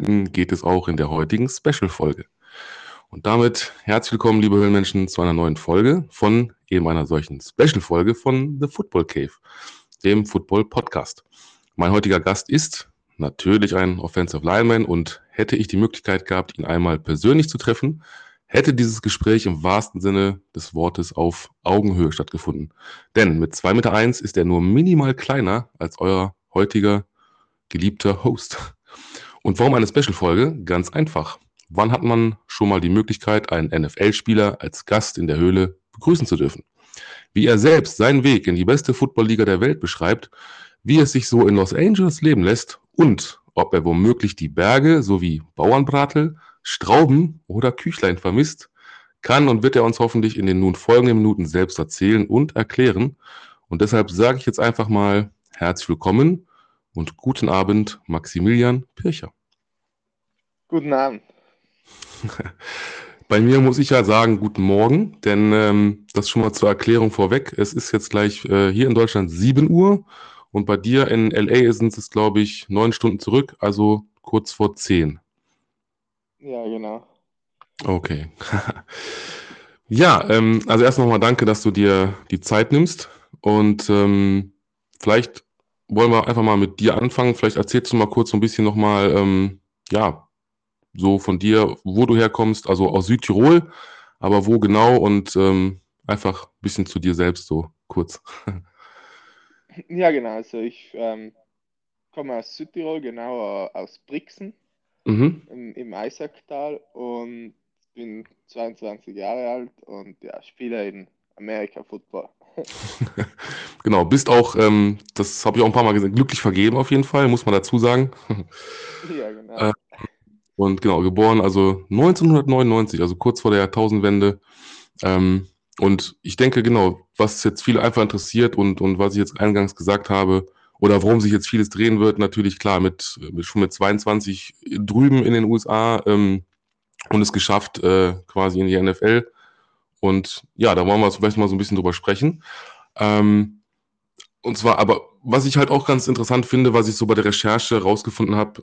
finden, geht es auch in der heutigen Special-Folge. Und damit herzlich willkommen, liebe Höhlenmenschen, zu einer neuen Folge von eben einer solchen Special-Folge von The Football Cave, dem Football-Podcast. Mein heutiger Gast ist natürlich ein Offensive Lineman und hätte ich die Möglichkeit gehabt, ihn einmal persönlich zu treffen, hätte dieses Gespräch im wahrsten Sinne des Wortes auf Augenhöhe stattgefunden. Denn mit 2,1 Meter ist er nur minimal kleiner als euer heutiger geliebter Host. Und warum eine Special-Folge? Ganz einfach. Wann hat man schon mal die Möglichkeit, einen NFL-Spieler als Gast in der Höhle begrüßen zu dürfen? Wie er selbst seinen Weg in die beste Football-Liga der Welt beschreibt, wie es sich so in Los Angeles leben lässt und ob er womöglich die Berge sowie Bauernbratel, Strauben oder Küchlein vermisst, kann und wird er uns hoffentlich in den nun folgenden Minuten selbst erzählen und erklären. Und deshalb sage ich jetzt einfach mal herzlich willkommen und guten Abend, Maximilian Pircher. Guten Abend. Bei mir muss ich ja sagen, guten Morgen, denn das schon mal zur Erklärung vorweg. Es ist jetzt gleich hier in Deutschland 7 Uhr und bei dir in LA sind es, glaube ich, 9 Stunden zurück, also kurz vor 10. Ja, genau. Okay. Ja, also erst nochmal danke, dass du dir die Zeit nimmst und vielleicht wollen wir einfach mal mit dir anfangen. Vielleicht erzählst du mal kurz so ein bisschen nochmal, ja, so von dir, wo du herkommst, also aus Südtirol, aber wo genau und einfach ein bisschen zu dir selbst so kurz. Ja, genau. Also ich komme aus Südtirol, genauer aus Brixen Mhm. im Eisacktal und bin 22 Jahre alt und ja, spiele in Amerika Football. Genau, bist auch, das habe ich auch ein paar Mal gesagt, glücklich vergeben auf jeden Fall, muss man dazu sagen. Ja, genau. Äh, und genau, geboren also 1999, also kurz vor der Jahrtausendwende. Ähm, und ich denke, genau, was jetzt viele einfach interessiert und was ich jetzt eingangs gesagt habe, oder worum sich jetzt vieles drehen wird, natürlich klar, schon mit 22 drüben in den USA und es geschafft, quasi in die NFL. Und ja, da wollen wir vielleicht mal so ein bisschen drüber sprechen. Ähm, und zwar, aber was ich halt auch ganz interessant finde, was ich so bei der Recherche rausgefunden habe,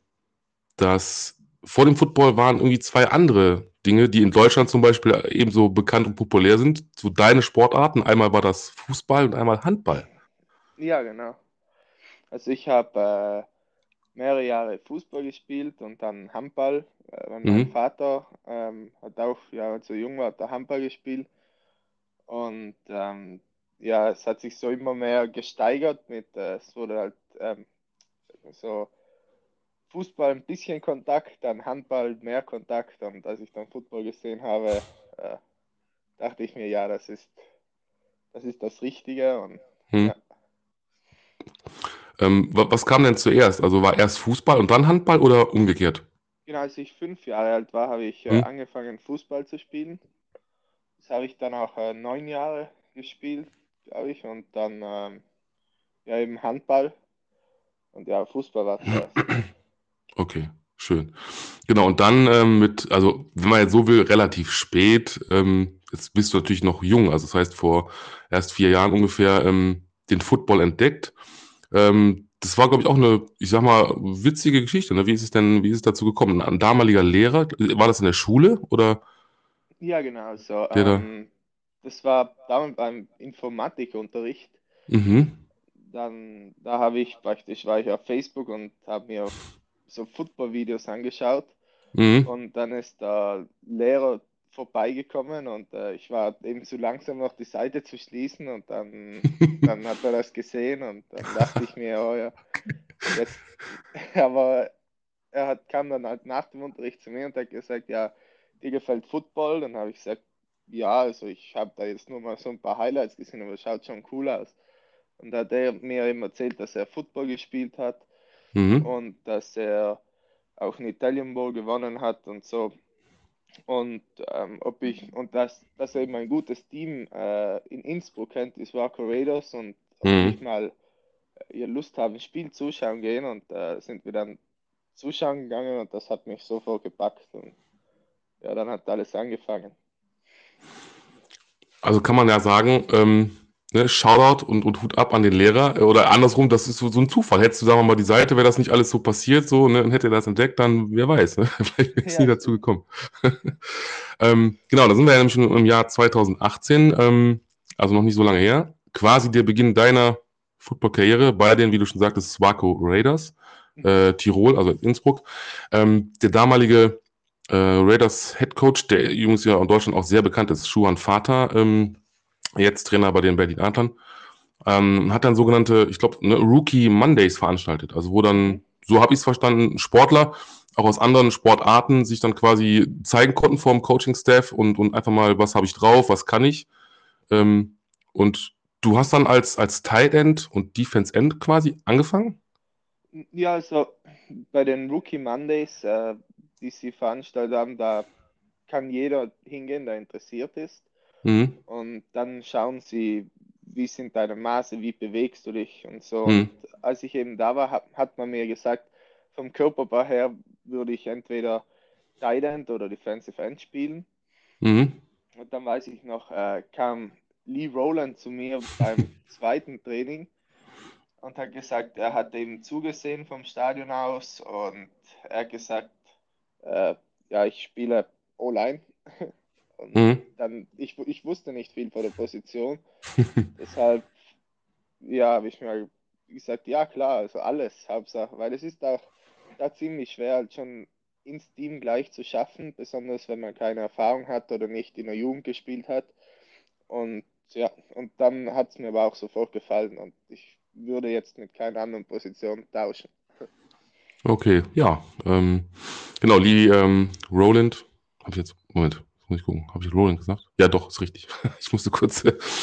dass vor dem Football waren irgendwie zwei andere Dinge, die in Deutschland zum Beispiel ebenso bekannt und populär sind. So deine Sportarten. Einmal war das Fußball und einmal Handball. Ja, genau. Also ich habe mehrere Jahre Fußball gespielt und dann Handball. Weil mein Mhm. Vater hat auch, ja, als er jung war, hat er Handball gespielt. Und ja, es hat sich so immer mehr gesteigert es wurde halt so Fußball ein bisschen Kontakt, dann Handball mehr Kontakt. Und als ich dann Football gesehen habe, äh, dachte ich mir, ja, das ist das Richtige. Und Mhm. ja, Was kam denn zuerst? Also war erst Fußball und dann Handball oder umgekehrt? genau als ich 5 Jahre alt war, habe ich Mhm. angefangen, Fußball zu spielen. Das habe ich dann auch 9 Jahre gespielt, glaube ich. Und dann ja eben Handball und ja, Fußball war zuerst. Okay, schön. Genau, und dann also wenn man jetzt so will, relativ spät, jetzt bist du natürlich noch jung, also das heißt vor erst 4 Jahren ungefähr den Football entdeckt. Das war, glaube ich, auch eine, ich sag mal, witzige Geschichte. Ne? Wie ist es dazu gekommen? Ein damaliger Lehrer, war das in der Schule oder Ja, genau. So, der da? das war damals beim Informatikunterricht. Mhm. Dann, da habe ich praktisch, war ich auf Facebook und habe mir so Football-Videos angeschaut. Mhm. Und dann ist der Lehrer vorbeigekommen und ich war eben zu langsam noch die Seite zu schließen und dann hat er das gesehen und dann dachte ich mir, oh ja, jetzt, aber kam dann halt nach dem Unterricht zu mir und hat gesagt, ja, dir gefällt Football? Dann habe ich gesagt, ja, also ich habe da jetzt nur mal so ein paar Highlights gesehen, aber es schaut schon cool aus. Und da hat er mir eben erzählt, dass er Football gespielt hat Mhm. und dass er auch einen Italian Bowl gewonnen hat und so. Und dass er eben ein gutes Team in Innsbruck kennt, ist Waco Raiders und ob ich Mhm. mal ihr Lust habe, ein Spiel zuschauen gehen und sind wir dann zuschauen gegangen und das hat mich sofort gepackt und ja, dann hat alles angefangen. Also kann man ja sagen, ne, Shoutout und Hut ab an den Lehrer. Oder andersrum, das ist so ein Zufall. Hättest du, sagen wir mal, die Seite, wäre das nicht alles so passiert, so, ne, und hätte er das entdeckt, dann, wer weiß, ne? Vielleicht wäre es nie Ja, dazu stimmt. gekommen. Genau, da sind wir ja nämlich schon im Jahr 2018, also noch nicht so lange her. Quasi der Beginn deiner Football-Karriere bei den, wie du schon sagtest, Swarco Raiders, Mhm. Tirol, also Innsbruck. Der damalige Raiders Head Coach, der übrigens ja in Deutschland auch sehr bekannt ist, Schuhan Vater, jetzt Trainer bei den Berlin Adlern, hat dann sogenannte, ich glaube, ne, Rookie Mondays veranstaltet. Also wo Mhm. dann, so habe ich es verstanden, Sportler auch aus anderen Sportarten sich dann quasi zeigen konnten vor dem Coaching-Staff und einfach mal, was habe ich drauf, was kann ich. Ähm, und du hast dann als Tight End und Defense End quasi angefangen? Ja, also bei den Rookie Mondays, die sie veranstaltet haben, da kann jeder hingehen, der interessiert ist. Mhm. Und dann schauen sie, wie sind deine Maße, wie bewegst du dich und so. Und Mhm. als ich eben da war, hat man mir gesagt, vom Körperbau her würde ich entweder Tight End oder Defensive End spielen. Mhm. Und dann weiß ich noch, kam Lee Rowland zu mir beim zweiten Training und hat gesagt, er hat eben zugesehen vom Stadion aus und er hat gesagt, äh, ja, ich spiele O-Line. Und Mhm. dann, ich wusste nicht viel von der Position, deshalb, ja, habe ich mir gesagt, ja klar, also alles, Hauptsache, weil es ist auch da ziemlich schwer, halt schon ins Team gleich zu schaffen, besonders wenn man keine Erfahrung hat oder nicht in der Jugend gespielt hat. Und ja, und dann hat es mir aber auch sofort gefallen und ich würde jetzt mit keiner anderen Position tauschen. Okay, ja. Genau, Lee Rowland. Habe ich jetzt, Moment, jetzt muss ich gucken. Habe ich Rowland gesagt? Ja, doch, ist richtig. Ich musste kurz.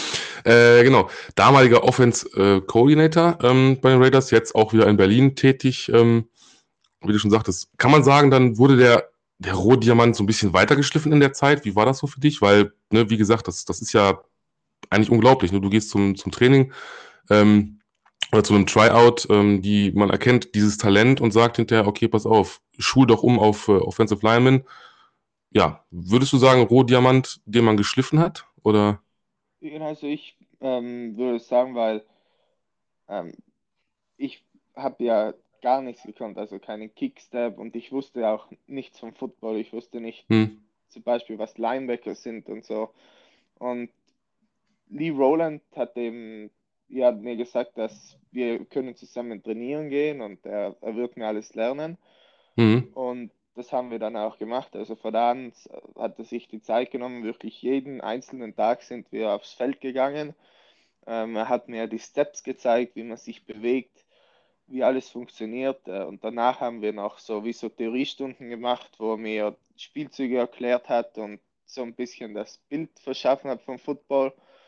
Genau, damaliger Offense Coordinator bei den Raiders, jetzt auch wieder in Berlin tätig. Wie du schon sagtest, kann man sagen, dann wurde der Rohdiamant so ein bisschen weitergeschliffen in der Zeit. Wie war das so für dich? Weil, ne, wie gesagt, das ist ja eigentlich unglaublich. Ne? Du gehst zum Training. Ähm, oder zu einem Tryout, man erkennt dieses Talent und sagt hinterher, okay, pass auf, schul doch um auf Offensive Lineman. Ja, würdest du sagen, Rohdiamant, den man geschliffen hat? Oder? Genau, also ich würde sagen, weil ähm, ich habe ja gar nichts gekonnt, also keinen Kickstep und ich wusste auch nichts vom Football. Ich wusste nicht Hm, zum Beispiel, was Linebacker sind und so. Und Lee Rowland hat eben ja, mir gesagt, dass wir können zusammen trainieren gehen und er wird mir alles lernen. hm, Und das haben wir dann auch gemacht. Also von da an hat er sich die Zeit genommen, wirklich jeden einzelnen Tag sind wir aufs Feld gegangen. Er hat mir die Steps gezeigt, wie man sich bewegt, wie alles funktioniert. Und danach haben wir noch so wie so Theoriestunden gemacht, wo er mir Spielzüge erklärt hat und so ein bisschen das Bild verschaffen hat vom Football.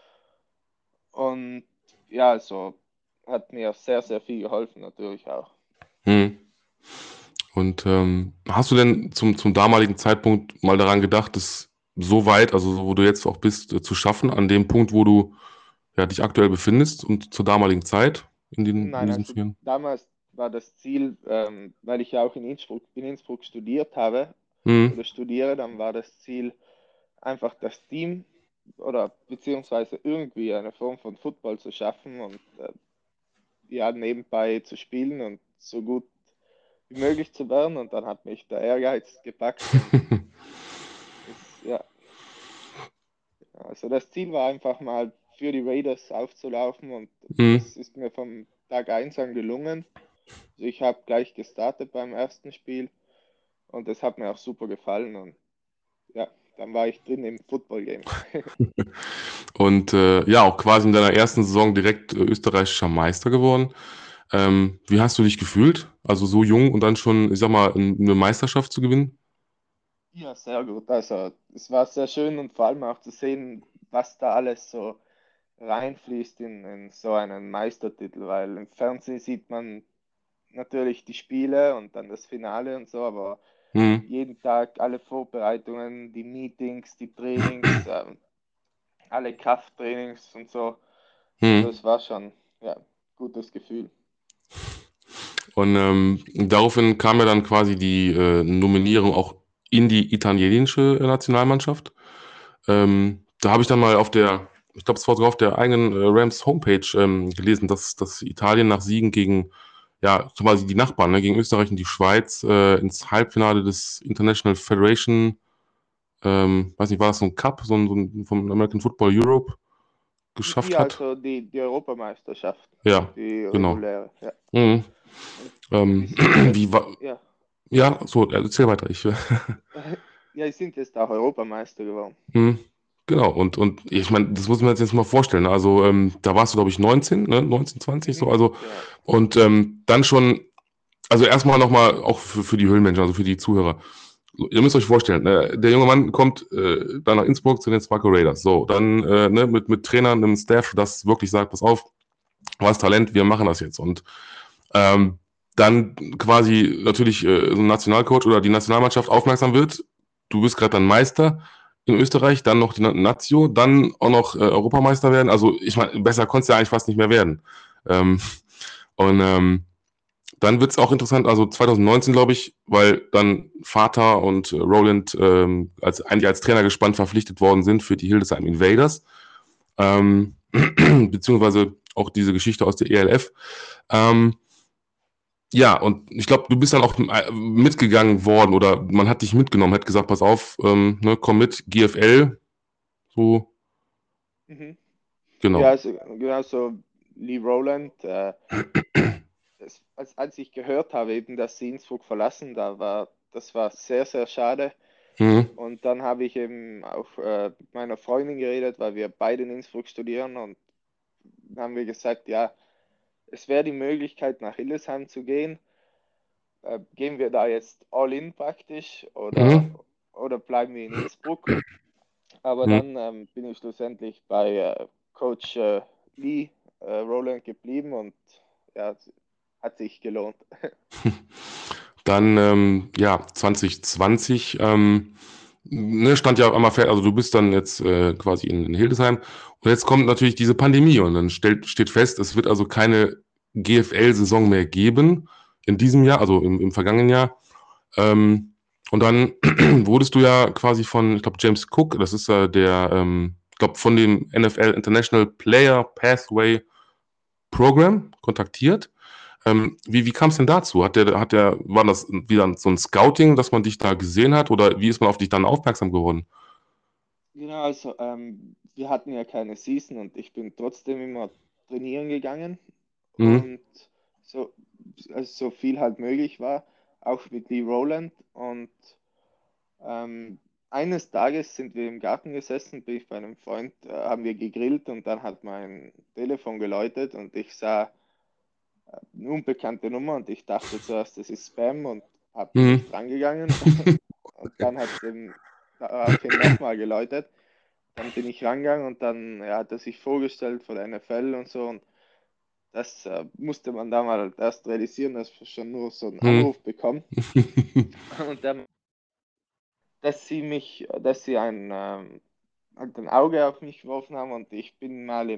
Und ja, also hat mir sehr, sehr viel geholfen, natürlich auch. hm. Und hast du denn zum damaligen Zeitpunkt mal daran gedacht, das so weit, also so, wo du jetzt auch bist, zu schaffen, an dem Punkt, wo du ja, dich aktuell befindest und zur damaligen Zeit in Nein, diesen also 4 Jahren? damals war das Ziel, weil ich ja auch in Innsbruck studiert habe Hm, oder studiere, dann war das Ziel, einfach das Team oder beziehungsweise irgendwie eine Form von Football zu schaffen und ja, nebenbei zu spielen und so gut wie möglich zu werden. Und dann hat mich der Ehrgeiz gepackt und ja, also das Ziel war einfach mal für die Raiders aufzulaufen und hm. das ist mir vom Tag eins an gelungen. Also ich habe gleich gestartet beim ersten Spiel und das hat mir auch super gefallen und ja, dann war ich drin im Football Game. Und ja, auch quasi in deiner ersten Saison direkt österreichischer Meister geworden. Wie hast du dich gefühlt? Also so jung und dann schon, ich sag mal, eine Meisterschaft zu gewinnen? Ja, sehr gut. Also es war sehr schön und vor allem auch zu sehen, was da alles so reinfließt in so einen Meistertitel, weil im Fernsehen sieht man natürlich die Spiele und dann das Finale und so, aber Hm. jeden Tag alle Vorbereitungen, die Meetings, die Trainings, alle Krafttrainings und so. Also Hm. es war schon ja gutes Gefühl. Und daraufhin kam ja dann quasi die Nominierung auch in die italienische Nationalmannschaft. Da habe ich dann mal auf der ich glaube, es war sogar auf der eigenen Rams Homepage gelesen, dass Italien nach Siegen gegen, ja, quasi die Nachbarn, ne, gegen Österreich und die Schweiz ins Halbfinale des International Federation, weiß nicht, war das so ein Cup, so ein vom American Football Europe geschafft Ja, hat? also die Europameisterschaft, Ja, die genau. reguläre, ja. Mhm. Und die Ähm, sind jetzt, wie war, ja, ja, so, erzähl weiter. ja, die sind jetzt auch Europameister geworden. Hm, genau, und ich meine, das muss man sich jetzt mal vorstellen. Ne? Also, da warst du, glaube ich, 19, ne? 19, 20, so, Mhm, also, genau. und dann schon, also erstmal nochmal auch für die Höhlenmenschen, also für die Zuhörer. So, ihr müsst euch vorstellen, der junge Mann kommt dann nach Innsbruck zu den Sparko Raiders. So, dann ne, mit Trainern, einem Staff, das wirklich sagt, pass auf, du hast Talent, wir machen das jetzt. Und ähm, dann quasi natürlich so ein Nationalcoach oder die Nationalmannschaft aufmerksam wird. Du bist gerade dann Meister in Österreich, dann noch die Nazio, dann auch noch Europameister werden. Also ich meine, besser konntest du ja eigentlich fast nicht mehr werden. Ähm, und dann wird es auch interessant, also 2019 glaube ich, weil dann Vater und Roland eigentlich als Trainer gespannt verpflichtet worden sind für die Hildesheim Invaders, beziehungsweise auch diese Geschichte aus der ELF. Ähm, ja, und ich glaube, du bist dann auch mitgegangen worden oder man hat dich mitgenommen, hat gesagt, pass auf, ne, komm mit, GFL, so, Mhm. Ja, genau. also, genau so Lee Rowland, als ich gehört habe, eben, dass sie Innsbruck verlassen, das war sehr, sehr schade. Mhm. Und dann habe ich eben auch mit meiner Freundin geredet, weil wir beide in Innsbruck studieren und dann haben wir gesagt, ja, es wäre die Möglichkeit, nach Hildesheim zu gehen. Gehen wir da jetzt all in praktisch Mhm. oder bleiben wir in Innsbruck? Aber Mhm. dann bin ich schlussendlich bei Coach Lee Rowland geblieben und ja, es hat sich gelohnt. Dann, ja, 2020, ne, stand ja einmal fest, also du bist dann jetzt quasi in Hildesheim und jetzt kommt natürlich diese Pandemie und dann steht fest, es wird also keine GFL-Saison mehr geben in diesem Jahr, also im vergangenen Jahr. Ähm, und dann wurdest du ja quasi von, ich glaube, James Cook, das ist der, ich glaube, von dem NFL International Player Pathway Program kontaktiert. Wie kam es denn dazu? War das wieder so ein Scouting, dass man dich da gesehen hat oder wie ist man auf dich dann aufmerksam geworden? Genau, also wir hatten ja keine Season und ich bin trotzdem immer trainieren gegangen Mhm. und so, also so viel halt möglich war, auch mit Lee Rowland. Und ähm, eines Tages sind wir im Garten gesessen, bin ich bei einem Freund, haben wir gegrillt und dann hat mein Telefon geläutet und ich sah eine unbekannte Nummer und ich dachte zuerst, das ist Spam und bin Mhm. nicht rangegangen. Und dann hat es eben daraufhin nochmal geläutet. Dann bin ich rangegangen und dann ja, hat er sich vorgestellt vor der NFL und so. Und das musste man da mal erst realisieren, dass wir schon nur so einen Mhm. Anruf bekommen. Und dann, dass sie halt ein Auge auf mich geworfen haben und ich bin mal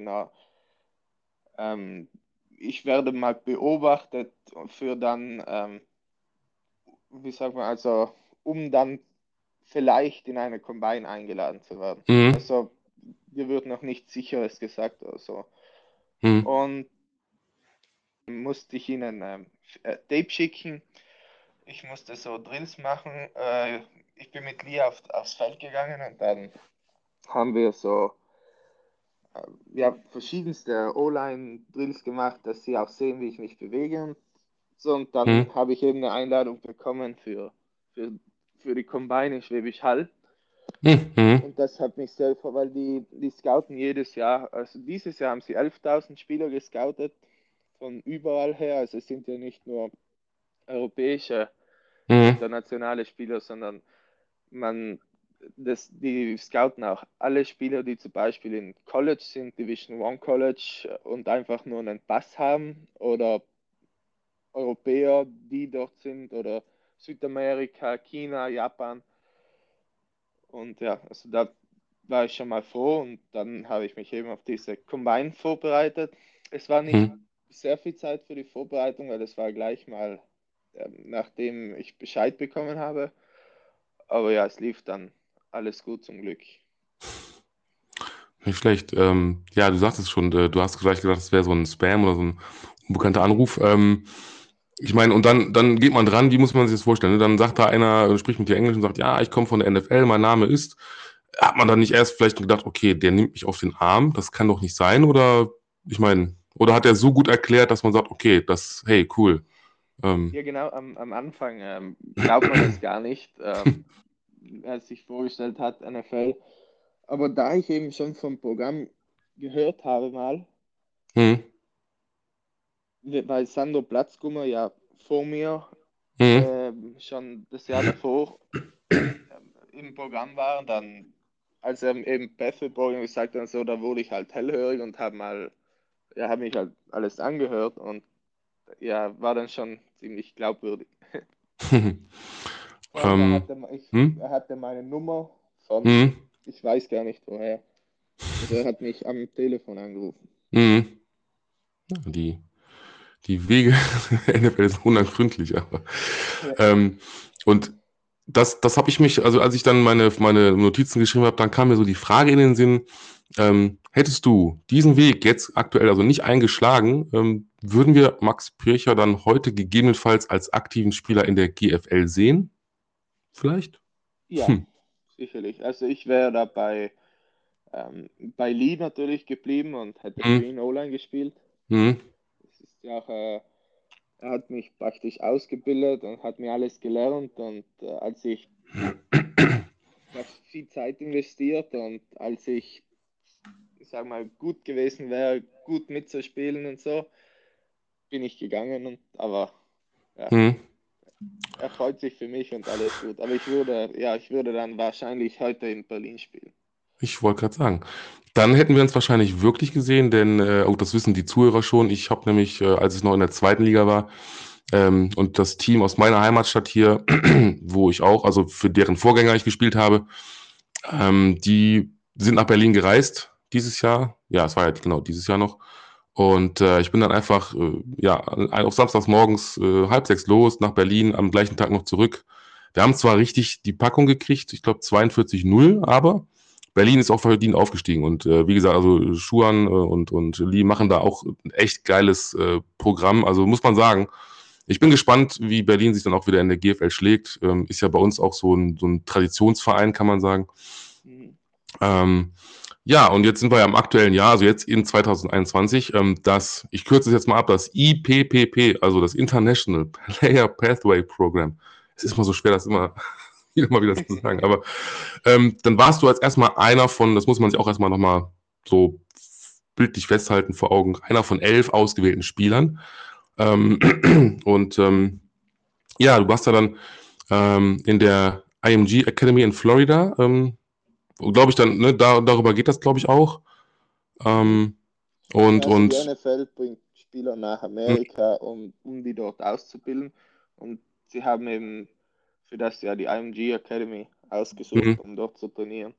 ähm, ich werde mal beobachtet für dann, wie sagt man, also um dann vielleicht in eine Combine eingeladen zu werden. Mhm. Also dir wird noch nichts Sicheres gesagt oder so. Mhm. Und musste ich ihnen Tape schicken. Ich musste so Drills machen. Ich bin mit Lee aufs Feld gegangen und dann haben wir so verschiedenste O-Line-Drills gemacht, dass sie auch sehen, wie ich mich bewege und so. Und Mhm. dann habe ich eben eine Einladung bekommen für, für die Combine in Schwäbisch Hall. Mhm. Mhm. Und das hat mich sehr, weil die scouten jedes Jahr, also dieses Jahr haben sie 11.000 Spieler gescoutet von überall her. Also es sind ja nicht nur europäische Mhm. internationale Spieler, sondern man, die scouten auch alle Spieler, die zum Beispiel in College sind, Division One College und einfach nur einen Pass haben oder Europäer, die dort sind oder Südamerika, China, Japan. Und ja, also da war ich schon mal froh und dann habe ich mich eben auf diese Combine vorbereitet. Es war nicht Mhm. sehr viel Zeit für die Vorbereitung, weil das war gleich mal, nachdem ich Bescheid bekommen habe. Aber ja, es lief dann alles gut zum Glück. Nicht schlecht. Ja, du sagtest schon, du hast gleich gedacht, das wäre so ein Spam oder so ein unbekannter Anruf. Ich meine, und dann geht man dran, wie muss man sich das vorstellen? Ne? Dann sagt da einer, spricht mit dir Englisch und sagt, ja, ich komme von der NFL, mein Name ist. Hat man dann nicht erst vielleicht gedacht, okay, der nimmt mich auf den Arm, das kann doch nicht sein? Oder, ich meine, oder hat er so gut erklärt, dass man sagt, okay, das, hey, cool. Ähm, Ja, genau, am Anfang glaubt man das gar nicht, als sich vorgestellt hat, NFL. Aber da ich eben schon vom Programm gehört habe mal, hm, weil Sandro Platzgummer ja vor mir hm, schon das Jahr davor im Programm war, dann als er eben Bethel-Programm gesagt hat, und so, da wurde ich halt hellhörig und habe mal, ja, habe mich halt alles angehört und ja, war dann schon ziemlich glaubwürdig. Vor allem, ähm, hm, er hatte meine Nummer von, hm, ich weiß gar nicht woher. Also er hat mich am Telefon angerufen. hm. Ja, die Wege der NFL sind unergründlich, aber Ja, ähm, und das habe ich mich, also als ich dann meine Notizen geschrieben habe, dann kam mir so die Frage in den Sinn, hättest du diesen Weg jetzt aktuell also nicht eingeschlagen, würden wir Max Pircher dann heute gegebenenfalls als aktiven Spieler in der GFL sehen? Vielleicht? ja, Hm. sicherlich. Also ich wäre da bei Lee natürlich geblieben und hätte Hm. für ihn O-Line gespielt. Hm. Das ist ja auch, er hat mich praktisch ausgebildet und hat mir alles gelernt und als ich habe viel Zeit investiert und als ich sag mal, gut gewesen wäre, gut mitzuspielen und so, bin ich gegangen und aber ja, Hm. er freut sich für mich und alles gut. Aber ich würde dann wahrscheinlich heute in Berlin spielen. Ich wollte gerade sagen. Dann hätten wir uns wahrscheinlich wirklich gesehen, denn, oh, das wissen die Zuhörer schon. Ich habe nämlich, als es noch in der zweiten Liga war, und das Team aus meiner Heimatstadt hier, wo ich auch, also für deren Vorgänger ich gespielt habe, die sind nach Berlin gereist dieses Jahr. Ja, es war ja genau dieses Jahr noch. Und ich bin dann einfach, ja, auf Samstags morgens 5:30 los nach Berlin, am gleichen Tag noch zurück. Wir haben zwar richtig die Packung gekriegt, ich glaube 42:0, aber Berlin ist auch verdient aufgestiegen. Und wie gesagt, also Schuan und Lee machen da auch ein echt geiles Programm. Also muss man sagen, ich bin gespannt, wie Berlin sich dann auch wieder in der GFL schlägt. Ist ja bei uns auch so ein Traditionsverein, kann man sagen. Mhm. Ähm, ja, und jetzt sind wir ja im aktuellen Jahr, also jetzt in 2021, ich kürze es jetzt mal ab, das IPPP, also das International Player Pathway Program. Es ist mal so schwer, das immer wieder zu sagen, aber dann warst du als erstmal einer von, das muss man sich auch erstmal nochmal so bildlich festhalten vor Augen, einer von 11 ausgewählten Spielern. Und ja, du warst da dann in der IMG Academy in Florida, glaube ich dann, ne, darüber geht das, glaube ich, auch. Mhm. Ähm, Ja, also die und NFL bringt Spieler nach mh, Amerika, um die dort auszubilden. Und sie haben eben für das Jahr die IMG Academy mh, ausgesucht, um dort zu trainieren.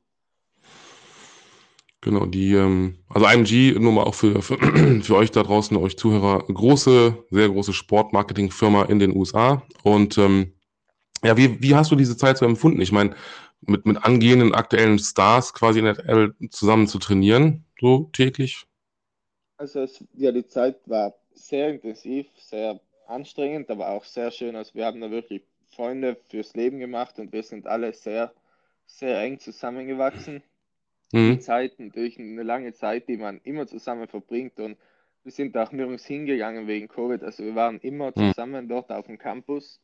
genau, also IMG, nur mal auch für euch da draußen, euch Zuhörer, große, sehr große Sportmarketing-Firma in den USA. Und ja, wie hast du diese Zeit so empfunden? Ich meine, mit angehenden aktuellen Stars quasi in der NFL zusammen zu trainieren, so täglich? Also ja, die Zeit war sehr intensiv, sehr anstrengend, aber auch sehr schön. Also wir haben da wirklich Freunde fürs Leben gemacht und wir sind alle sehr, sehr eng zusammengewachsen. Die Mhm. Zeit, natürlich eine lange Zeit, die man immer zusammen verbringt und wir sind auch nirgends hingegangen wegen Covid. Also wir waren immer Mhm. zusammen dort auf dem Campus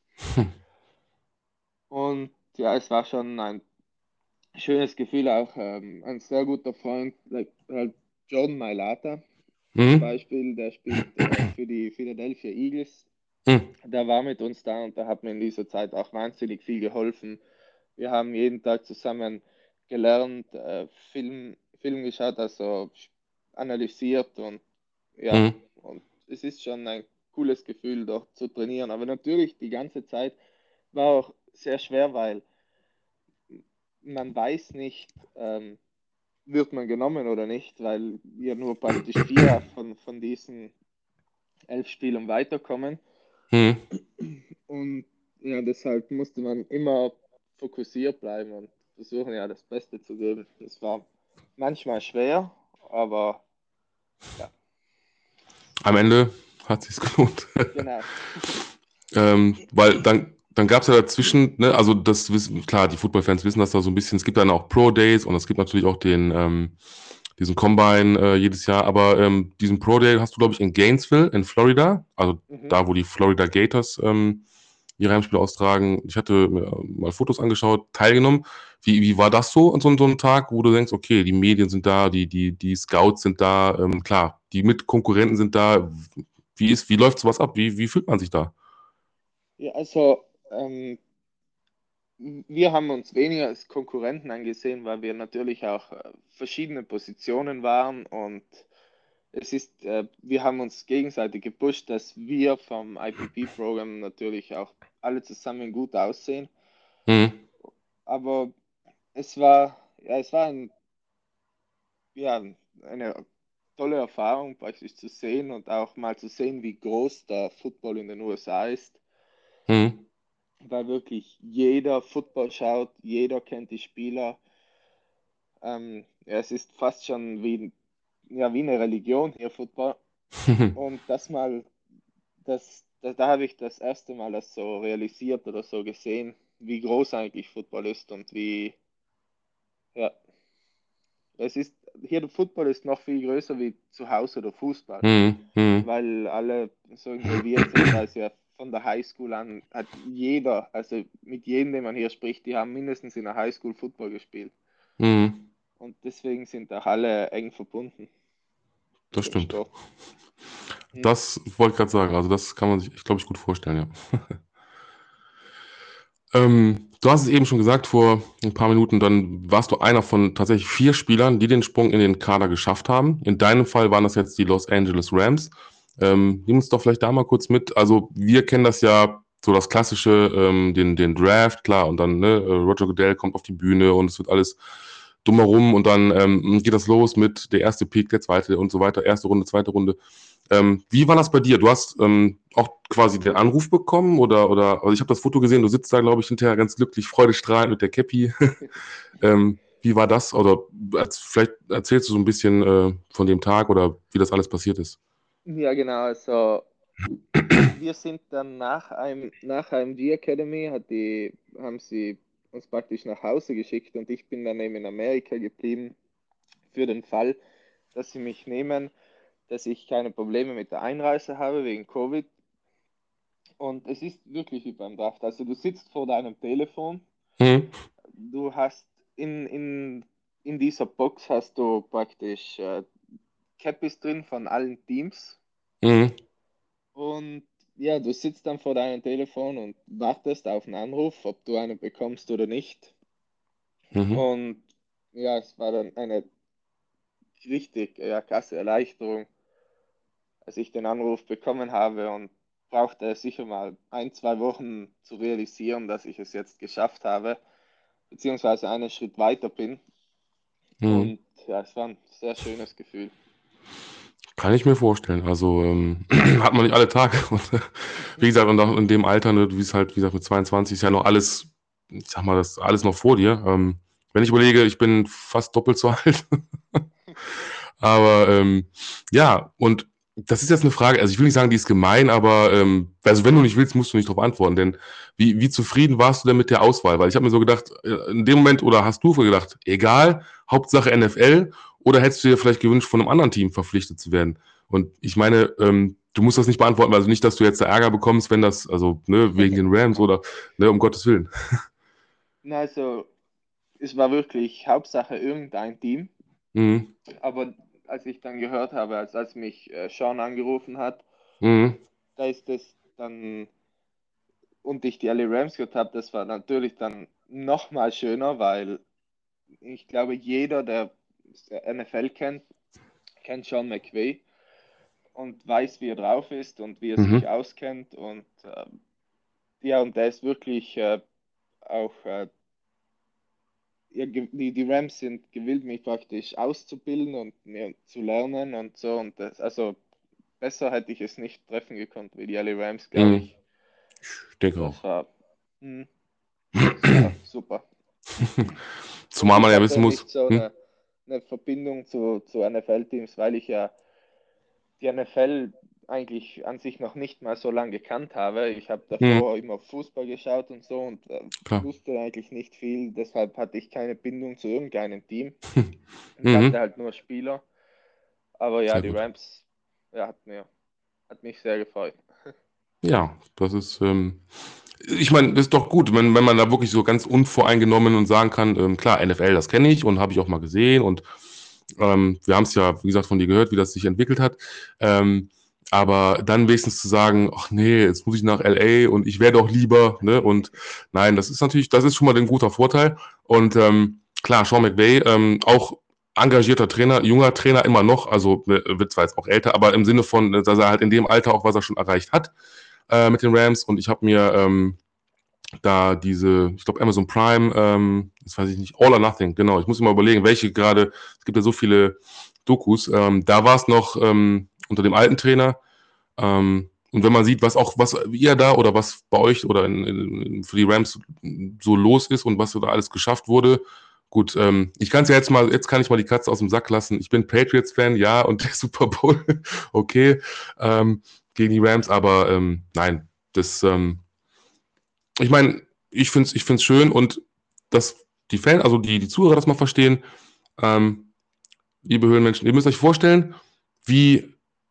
und ja, es war schon ein schönes Gefühl, auch ein sehr guter Freund, halt Jordan Mailata zum Mhm. Beispiel, der spielt für die Philadelphia Eagles. Mhm. Der war mit uns da und der hat mir in dieser Zeit auch wahnsinnig viel geholfen. Wir haben jeden Tag zusammen gelernt, Film geschaut, also analysiert und ja, Mhm. und es ist schon ein cooles Gefühl, dort zu trainieren. Aber natürlich, die ganze Zeit war auch sehr schwer, weil man weiß nicht, wird man genommen oder nicht, weil wir nur praktisch vier von diesen 11 Spielen weiterkommen. Mhm. Und ja, deshalb musste man immer fokussiert bleiben und versuchen, ja, das Beste zu geben. Das war manchmal schwer, aber ja, Am Ende hat sich's gelohnt. genau. Weil dann gab es ja dazwischen, ne, also das wissen, klar, die Football-Fans wissen das da so ein bisschen. Es gibt dann auch Pro-Days und es gibt natürlich auch diesen Combine jedes Jahr, aber diesen Pro-Day hast du, glaube ich, in Gainesville in Florida, also Mhm. da, wo die Florida Gators ihre Heimspiele austragen. Ich hatte mir mal Fotos angeschaut, teilgenommen. Wie war das so an so einem Tag, wo du denkst, okay, die Medien sind da, die Scouts sind da, klar, die Mitkonkurrenten sind da. Wie läuft sowas ab? Wie fühlt man sich da? Ja, also wir haben uns weniger als Konkurrenten angesehen, weil wir natürlich auch verschiedene Positionen waren und wir haben uns gegenseitig gepusht, dass wir vom IPP-Programm natürlich auch alle zusammen gut aussehen. Mhm. Aber es war ja, eine tolle Erfahrung, praktisch zu sehen und auch mal zu sehen, wie groß der Football in den USA ist, Mhm. weil wirklich jeder Football schaut, jeder kennt die Spieler. Ja, es ist fast schon wie eine Religion hier, Football. Und da habe ich das erste Mal das so realisiert oder so gesehen, wie groß eigentlich Football ist und ja, es ist, hier der Football ist noch viel größer wie zu Hause oder Fußball, Mhm. Mhm. weil alle so involviert sind, da ist ja von der Highschool an, hat jeder, also mit jedem, den man hier spricht, die haben mindestens in der Highschool Football gespielt. Mhm. Und deswegen sind auch alle eng verbunden Das mit dem stimmt. Sport. Hm. Das wollte ich gerade sagen. Also das kann man sich, ich glaube ich, gut vorstellen, ja. Du hast es eben schon gesagt, vor ein paar Minuten, dann warst du einer von tatsächlich 4 Spielern, die den Sprung in den Kader geschafft haben. In deinem Fall waren das jetzt die Los Angeles Rams. Nimm uns doch vielleicht da mal kurz mit. Also wir kennen das ja, so das klassische, den Draft, klar, und dann Roger Goodell kommt auf die Bühne und es wird alles drumherum und dann geht das los mit der erste Pick, der zweite und so weiter, erste Runde, zweite Runde. Wie war das bei dir? Du hast auch quasi den Anruf bekommen also ich habe das Foto gesehen, du sitzt da, glaube ich, hinterher ganz glücklich, freudestrahlend mit der Cappy. Wie war das? Oder vielleicht erzählst du so ein bisschen von dem Tag oder wie das alles passiert ist. Ja, genau. Also wir sind dann nach einem G-Academy, haben sie uns praktisch nach Hause geschickt und ich bin dann eben in Amerika geblieben für den Fall, dass sie mich nehmen, dass ich keine Probleme mit der Einreise habe wegen Covid. Und es ist wirklich wie beim Draft. Also du sitzt vor deinem Telefon, Mhm. du hast in dieser Box hast du praktisch Cappies drin von allen Teams. Mhm. Und ja, du sitzt dann vor deinem Telefon und wartest auf einen Anruf, ob du einen bekommst oder nicht. Mhm. Und ja, es war dann eine richtig krasse Erleichterung, als ich den Anruf bekommen habe und brauchte sicher mal 1, 2 Wochen zu realisieren, dass ich es jetzt geschafft habe, beziehungsweise einen Schritt weiter bin. Mhm. Und ja, es war ein sehr schönes Gefühl. Kann ich mir vorstellen. Also hat man nicht alle Tage. Und, wie gesagt, und auch in dem Alter, ne, wie es halt, wie gesagt, mit 22 ist ja noch alles, ich sag mal, das ist alles noch vor dir. Wenn ich überlege, ich bin fast doppelt so alt. Aber ja, und das ist jetzt eine Frage, also ich will nicht sagen, die ist gemein, aber also wenn du nicht willst, musst du nicht darauf antworten. Denn wie zufrieden warst du denn mit der Auswahl? Weil ich habe mir so gedacht, in dem Moment, oder hast du gedacht, egal, Hauptsache NFL, oder hättest du dir vielleicht gewünscht, von einem anderen Team verpflichtet zu werden? Und ich meine, du musst das nicht beantworten, also nicht, dass du jetzt da Ärger bekommst, wenn das, also ne, wegen den Rams oder ne, um Gottes Willen. Na, also, es war wirklich Hauptsache irgendein Team. Mhm. Aber als ich dann gehört habe, als mich Sean angerufen hat, Mhm. da ist es dann, und ich die LA Rams gehört habe, das war natürlich dann noch mal schöner, weil ich glaube, jeder, der NFL kennt, kennt Sean McVay und weiß, wie er drauf ist und wie er sich Mhm. auskennt. Und ja, und der ist wirklich auch, ja, die Rams sind gewillt, mich praktisch auszubilden und mir zu lernen und so. Und das, also besser hätte ich es nicht treffen gekonnt wie die LA Rams, glaube Mhm. ich. Ich denke auch. Das war, das war super. Und Zumal man ich ja wissen hatte muss. nicht so Hm? eine Verbindung zu NFL-Teams, weil ich ja die NFL eigentlich an sich noch nicht mal so lange gekannt habe. Ich habe Mhm, davor immer Fußball geschaut und so und klar. wusste eigentlich nicht viel. Deshalb hatte ich keine Bindung zu irgendeinem Team und kannte Mhm, halt nur Spieler. Aber ja, sehr die gut. Rams, ja, hat mich sehr gefreut. Ja, das ist, ich meine, das ist doch gut, wenn man da wirklich so ganz unvoreingenommen und sagen kann, klar, NFL, das kenne ich und habe ich auch mal gesehen und wir haben es ja, wie gesagt, von dir gehört, wie das sich entwickelt hat. Ähm, aber dann wenigstens zu sagen, ach nee, jetzt muss ich nach LA und ich wäre doch lieber, ne? Und nein, das ist natürlich, das ist schon mal ein guter Vorteil. Und klar, Sean McVay, auch engagierter Trainer, junger Trainer immer noch, also wird zwar jetzt auch älter, aber im Sinne von, dass er halt in dem Alter auch, was er schon erreicht hat mit den Rams. Und ich habe mir da diese, ich glaube Amazon Prime, das weiß ich nicht, All or Nothing, genau. Ich muss immer überlegen, welche gerade, es gibt ja so viele Dokus. Da war es noch unter dem alten Trainer. Und wenn man sieht, was ihr da oder was bei euch oder für die Rams so los ist und was da alles geschafft wurde, gut, ich kann es ja jetzt kann ich mal die Katze aus dem Sack lassen. Ich bin Patriots-Fan, ja, und der Super Bowl, okay, gegen die Rams, aber nein, das, ich meine, ich find's schön und dass die Fans, also die Zuhörer das mal verstehen, ähm, liebe Höhlenmenschen, ihr müsst euch vorstellen, wie,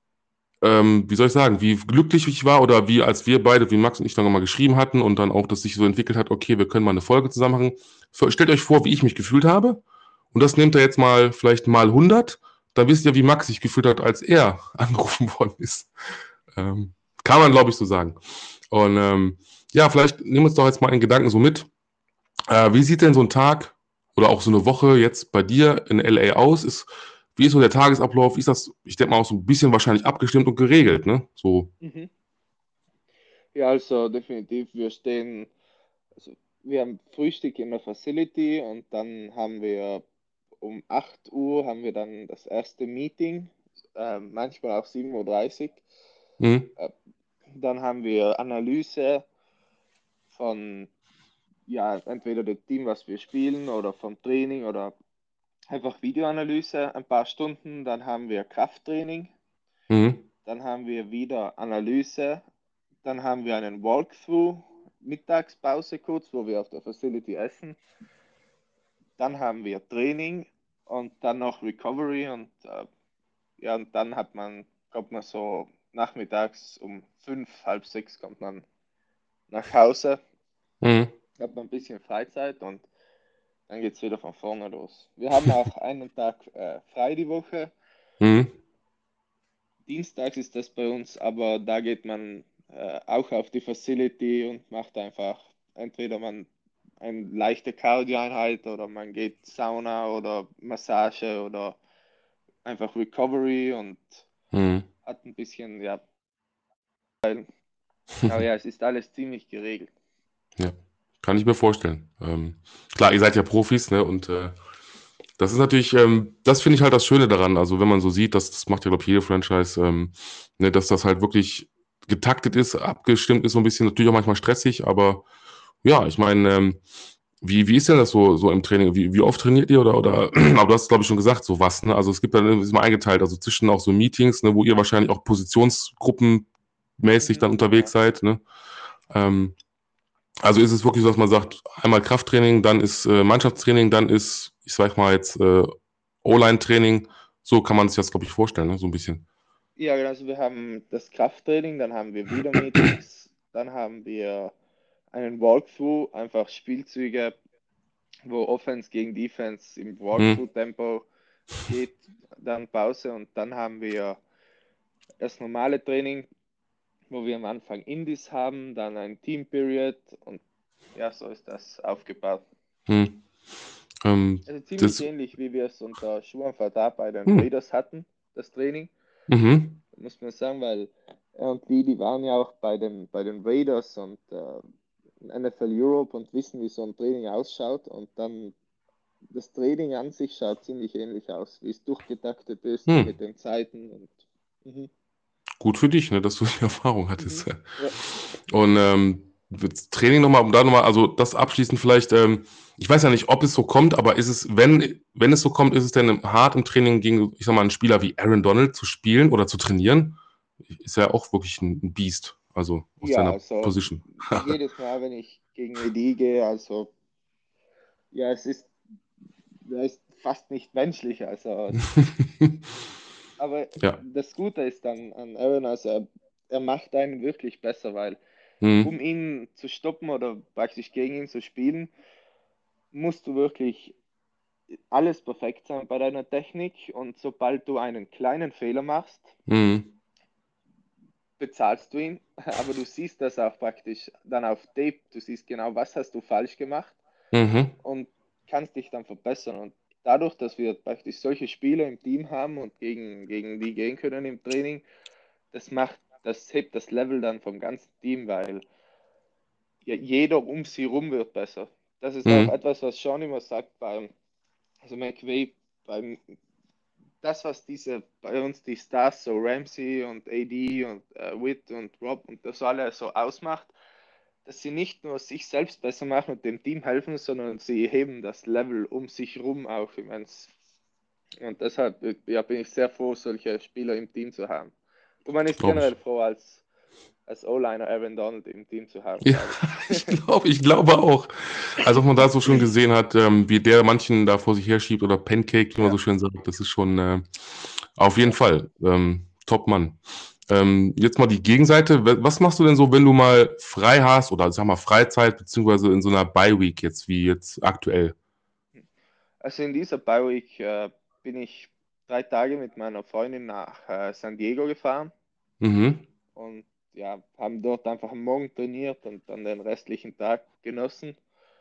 wie soll ich sagen, wie glücklich ich war oder wie als wir beide, wie Max und ich dann mal geschrieben hatten und dann auch, dass sich so entwickelt hat, okay, wir können mal eine Folge zusammen machen. Stellt euch vor, wie ich mich gefühlt habe und das nehmt ihr jetzt mal vielleicht mal 100, dann wisst ihr, wie Max sich gefühlt hat, als er angerufen worden ist. Ähm, kann man, glaube ich, so sagen. Und ja, vielleicht nehmen wir uns doch jetzt mal in Gedanken so mit. Wie sieht denn so ein Tag oder auch so eine Woche jetzt bei dir in LA aus? Wie ist so der Tagesablauf? Wie ist das, ich denke mal, auch so ein bisschen wahrscheinlich abgestimmt und geregelt, ne? So. Mhm. Ja, also definitiv, also wir haben Frühstück in der Facility und dann haben wir um 8 Uhr haben wir dann das erste Meeting, manchmal auch 7:30 Uhr. Mhm. Äh, Dann haben wir Analyse von, ja, entweder dem Team, was wir spielen, oder vom Training oder einfach Videoanalyse, ein paar Stunden. Dann haben wir Krafttraining, Mhm. dann haben wir wieder Analyse, dann haben wir einen Walkthrough, Mittagspause kurz, wo wir auf der Facility essen. Dann haben wir Training und dann noch Recovery und ja, und dann kommt man so nachmittags um 5, halb 6 kommt man nach Hause, Mhm. hat man ein bisschen Freizeit und dann geht es wieder von vorne los. Wir haben auch einen Tag frei die Woche. Mhm. Dienstags ist das bei uns, aber da geht man auch auf die Facility und macht einfach entweder man eine leichte Cardio-Einheit oder man geht Sauna oder Massage oder einfach Recovery und Mhm. hat ein bisschen, ja, aber ja, es ist alles ziemlich geregelt. Ja, kann ich mir vorstellen. Klar, ihr seid ja Profis, ne? Und das ist natürlich, das finde ich halt das Schöne daran. Also wenn man so sieht, das macht ja, glaube ich, jede Franchise, ne, dass das halt wirklich getaktet ist, abgestimmt ist, so ein bisschen natürlich auch manchmal stressig, aber ja, ich meine, wie ist denn das so im Training? Wie oft trainiert ihr oder aber du hast, glaube ich, schon gesagt, so was, ne? Also es gibt dann, ist mal eingeteilt, also zwischen auch so Meetings, ne, wo ihr wahrscheinlich auch positionsgruppenmäßig dann unterwegs Genau. seid, ne? Ähm, also ist es wirklich so, dass man sagt, einmal Krafttraining, dann ist Mannschaftstraining, dann ist, ich sag mal jetzt, O-Line-Training. So kann man sich das, glaube ich, vorstellen, ne? So ein bisschen. Ja, genau, also wir haben das Krafttraining, dann haben wir wieder Meetings, dann haben wir einen Walkthrough, einfach Spielzüge, wo Offense gegen Defense im Hm, Walkthrough-Tempo geht, dann Pause und dann haben wir das normale Training, wo wir am Anfang Indies haben, dann ein Team Period und ja, so ist das aufgebaut. hm. Also ziemlich Das, ähnlich, wie wir es unter Schuhan Fatah bei den hm, Raiders hatten, das Training, mhm, muss man sagen, weil er und Lee, die waren ja auch bei den Raiders und in NFL Europe und wissen, wie so ein Training ausschaut und dann das Training an sich schaut ziemlich ähnlich aus, wie es durchgetaktet ist hm. mit den Zeiten und mhm, Gut für dich, ne, dass du die Erfahrung mhm, hattest. ja. Und das Training nochmal, um da nochmal, also das abschließend vielleicht, ich weiß ja nicht, ob es so kommt, aber ist es, wenn es so kommt, ist es denn hart im Training gegen, ich sag mal, einen Spieler wie Aaron Donald zu spielen oder zu trainieren? Ist ja auch wirklich ein Biest, also aus Ja, seiner also Position. jedes Mal, wenn ich gegen AD gehe, also ja, er ist fast nicht menschlich, aber Ja. das Gute ist dann an Aaron, also er macht einen wirklich besser, weil um Mhm. ihn zu stoppen oder praktisch gegen ihn zu spielen, musst du wirklich alles perfekt sein bei deiner Technik und sobald du einen kleinen Fehler machst, Mhm. bezahlst du ihn, aber du siehst das auch praktisch dann auf Tape, du siehst genau, was hast du falsch gemacht Mhm. und kannst dich dann verbessern. Und dadurch, dass wir praktisch solche Spieler im Team haben und gegen die gehen können im Training, das hebt das Level dann vom ganzen Team, weil ja, jeder um sie rum wird besser. Das ist auch Mhm. etwas, was Sean immer sagt also McVay, beim, das, was bei uns die Stars, so Ramsey und AD und Witt und Rob und das alle so ausmacht, dass sie nicht nur sich selbst besser machen und dem Team helfen, sondern sie heben das Level um sich rum auf immens. Und deshalb ja, bin ich sehr froh, solche Spieler im Team zu haben. Und man ist Glaube generell ich. froh, als O-Liner Aaron Donald im Team zu haben, Ja, glaube ich. ich glaube auch. Also, ob man da so schon gesehen hat, wie der manchen da vor sich herschiebt oder Pancake, wie man Ja, so schön sagt, das ist schon auf jeden ja. Fall top Mann. Jetzt mal die Gegenseite. Was machst du denn so, wenn du mal frei hast oder sag mal Freizeit, beziehungsweise in so einer Bye-Week jetzt, wie jetzt aktuell? Also in dieser Bye-Week bin ich 3 Tage mit meiner Freundin nach San Diego gefahren Mhm. und ja, haben dort einfach am Morgen trainiert und dann den restlichen Tag genossen.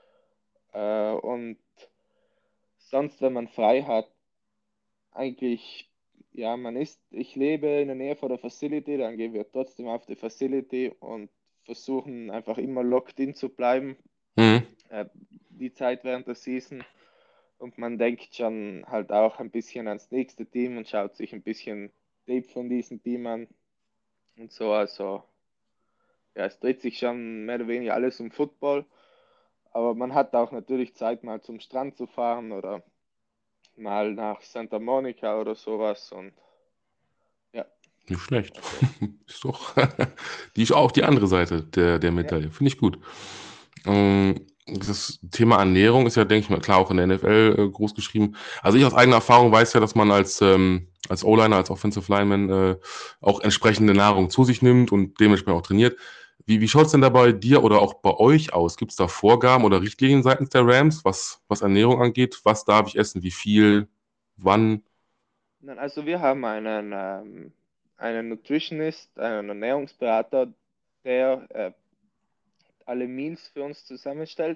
Und sonst, wenn man frei hat, eigentlich, ja, ich lebe in der Nähe von der Facility, dann gehen wir trotzdem auf die Facility und versuchen einfach immer locked in zu bleiben, Mhm. die Zeit während der Season. Und man denkt schon halt auch ein bisschen ans nächste Team und schaut sich ein bisschen Tape von diesem Team an und so. Also, ja, es dreht sich schon mehr oder weniger alles um Football. Aber man hat auch natürlich Zeit, mal zum Strand zu fahren oder mal nach Santa Monica oder sowas. Und ja, Nicht schlecht. also, Ist doch die ist auch die andere Seite der ja, Medaille. Finde ich gut. Das Thema Ernährung ist ja, denke ich mal, klar auch in der NFL groß geschrieben. Also ich aus eigener Erfahrung weiß ja, dass man als O-Liner, als Offensive Lineman auch entsprechende Nahrung zu sich nimmt und dementsprechend auch trainiert. Wie schaut es denn da bei dir oder auch bei euch aus? Gibt es da Vorgaben oder Richtlinien seitens der Rams, was Ernährung angeht? Was darf ich essen? Wie viel? Wann? nein, also wir haben einen Nutritionist, einen Ernährungsberater, der alle Meals für uns zusammenstellt.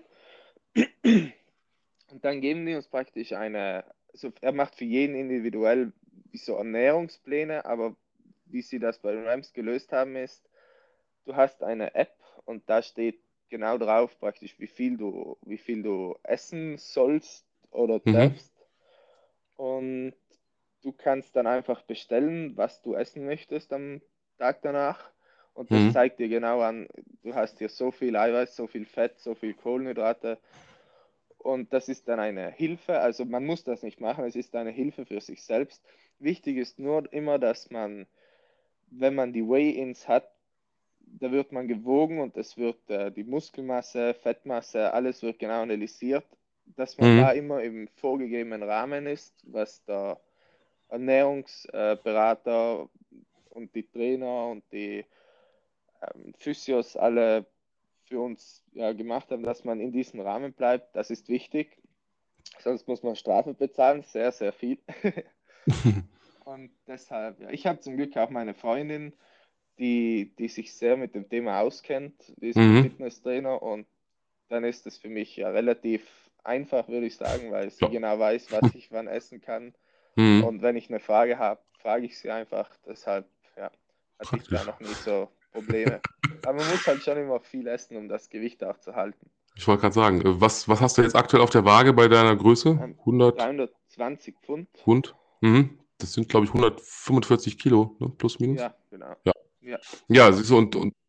Und dann geben die uns praktisch also er macht für jeden individuell wie so Ernährungspläne, aber wie sie das bei den Rams gelöst haben, ist, du hast eine App und da steht genau drauf praktisch, wie viel du essen sollst oder Mhm. darfst. Und du kannst dann einfach bestellen, was du essen möchtest am Tag danach. Und das Mhm. zeigt dir genau an, du hast hier so viel Eiweiß, so viel Fett, so viel Kohlenhydrate. Und das ist dann eine Hilfe. Also man muss das nicht machen, es ist eine Hilfe für sich selbst. Wichtig ist nur immer, dass man, wenn man die Weigh-ins hat, da wird man gewogen und es wird die Muskelmasse, Fettmasse, alles wird genau analysiert, dass man da Mhm. immer im vorgegebenen Rahmen ist, was der Ernährungsberater und die Trainer und die Physios alle für uns ja, gemacht haben, dass man in diesem Rahmen bleibt. Das ist wichtig. Sonst muss man Strafe bezahlen, sehr, sehr viel. Und deshalb, ja, ich habe zum Glück auch meine Freundin, die sich sehr mit dem Thema auskennt. Die ist ein Mhm. Fitnesstrainer und dann ist es für mich ja relativ einfach, würde ich sagen, weil sie Ja. genau weiß, was ich wann essen kann. Mhm. Und wenn ich eine Frage habe, frage ich sie einfach. Deshalb, ja, hatte ich da Praktisch. noch nie so Probleme. Aber man muss halt schon immer viel essen, um das Gewicht auch zu halten. Ich wollte gerade sagen, was hast du jetzt aktuell auf der Waage bei deiner Größe? Ähm, 100 320 Pfund. Hund? Mhm. Das sind, glaube ich, 145 Kilo, ne? Plus, minus. Ja, genau. Ja. Ja, Ja, so. siehst du, und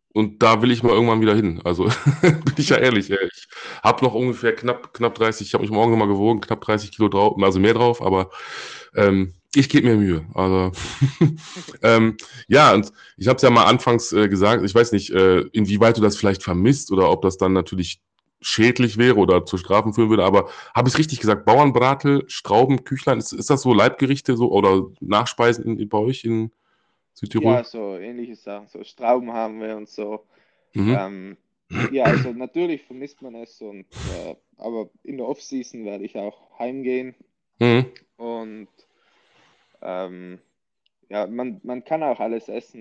Und da will ich mal irgendwann wieder hin. Also bin ich ja ehrlich. Ich habe noch ungefähr knapp 30, ich habe mich morgen mal gewogen, knapp 30 Kilo drauf, also mehr drauf, aber ich gebe mir Mühe. Also ähm, ja, und ich habe es ja mal anfangs gesagt, ich weiß nicht, inwieweit du das vielleicht vermisst oder ob das dann natürlich schädlich wäre oder zu Strafen führen würde, aber habe ich es richtig gesagt? Bauernbratel, Strauben, Küchlein, ist das so Leibgerichte so oder Nachspeisen bei euch in Südtirol? Ja, so ähnliche Sachen, so Strauben haben wir und so. Mhm. Ähm, ja, also natürlich vermisst man es aber in der Off-Season werde ich auch heimgehen Mhm. und ähm, ja, man kann auch alles essen.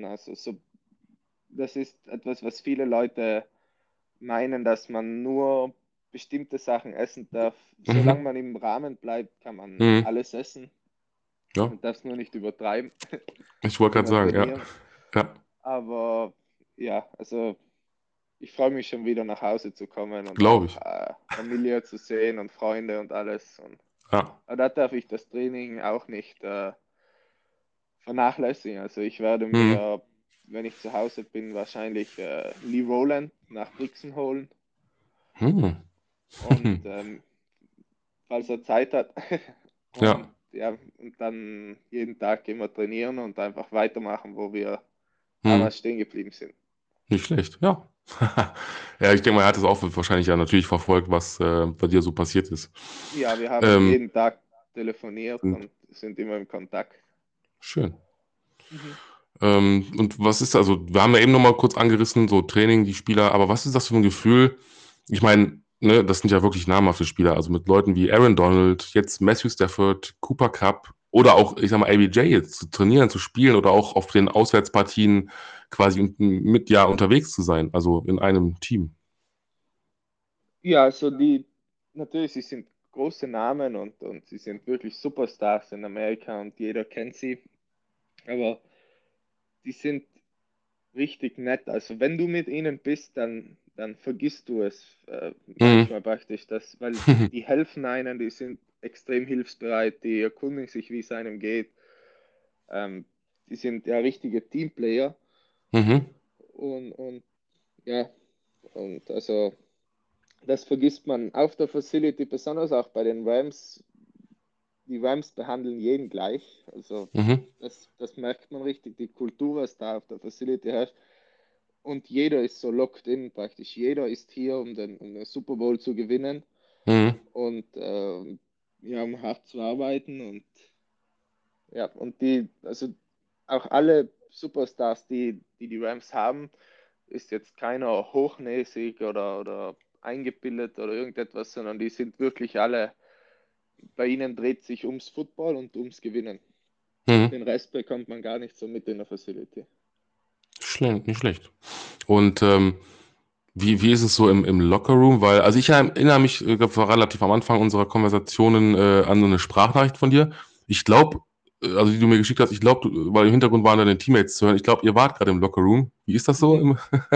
Das ist etwas, was viele Leute meinen, dass man nur bestimmte Sachen essen darf. Solange Mhm. man im Rahmen bleibt, kann man Mhm. alles essen. Ja, Man darf es nur nicht übertreiben, ich wollte wenn gerade man sagen, ja. trainieren. Ja, Aber ja, also ich freue mich schon wieder nach Hause zu kommen und glaube auch ich. Familie zu sehen und Freunde und alles. Ja. Aber da darf ich das Training auch nicht vernachlässigen. Also ich werde Mhm. mir, wenn ich zu Hause bin, wahrscheinlich Lee Rowland nach Brixen holen Mhm. und falls er Zeit hat. Und Ja, ja, und dann jeden Tag immer trainieren und einfach weitermachen, wo wir mhm. damals stehen geblieben sind. Nicht schlecht, ja. Ja, ich denke mal, er hat es auch wahrscheinlich ja natürlich verfolgt, was bei dir so passiert ist. Ja, wir haben Ähm, jeden Tag telefoniert und und sind immer im Kontakt. schön. Mhm. Und was ist, also wir haben ja eben noch mal kurz angerissen, so Training, die Spieler, aber was ist das für ein Gefühl? Ich meine, ne, das sind ja wirklich namhafte Spieler, also mit Leuten wie Aaron Donald, jetzt Matthew Stafford, Cooper Kupp oder auch, ich sag mal, ABJ jetzt zu trainieren, zu spielen oder auch auf den Auswärtspartien quasi mit ja unterwegs zu sein, also in einem Team. Ja, natürlich, sie sind große Namen und sie sind wirklich Superstars in Amerika und jeder kennt sie, aber die sind richtig nett. Also wenn du mit ihnen bist, dann vergisst du es Mhm. manchmal praktisch, weil die helfen einem, die sind extrem hilfsbereit, die erkundigen sich, wie es einem geht. Ähm, Die sind ja richtige Teamplayer Mhm. und ja, und also das vergisst man auf der Facility, besonders auch bei den Rams. Die Rams behandeln jeden gleich. Also Mhm. das merkt man richtig, die Kultur, was da auf der Facility herrscht. Und jeder ist so locked in, praktisch jeder ist hier, um den Super Bowl zu gewinnen Mhm. und ja, um hart zu arbeiten. Und ja, also auch alle Superstars, die Rams haben, ist jetzt keiner hochnäsig oder eingebildet oder irgendetwas, sondern die sind wirklich alle, bei ihnen dreht sich ums Football und ums Gewinnen. Mhm. Den Rest bekommt man gar nicht so mit in der Facility. Schlecht, nicht schlecht. Und wie ist es so im Lockerroom? Weil, also ich erinnere mich, glaub, war relativ am Anfang unserer Konversationen an so eine Sprachnachricht von dir. Ich glaube, also die du mir geschickt hast, ich glaube, weil im Hintergrund waren deine Teammates zu hören. Ich glaube, ihr wart gerade im Lockerroom. Wie ist das so? Mhm.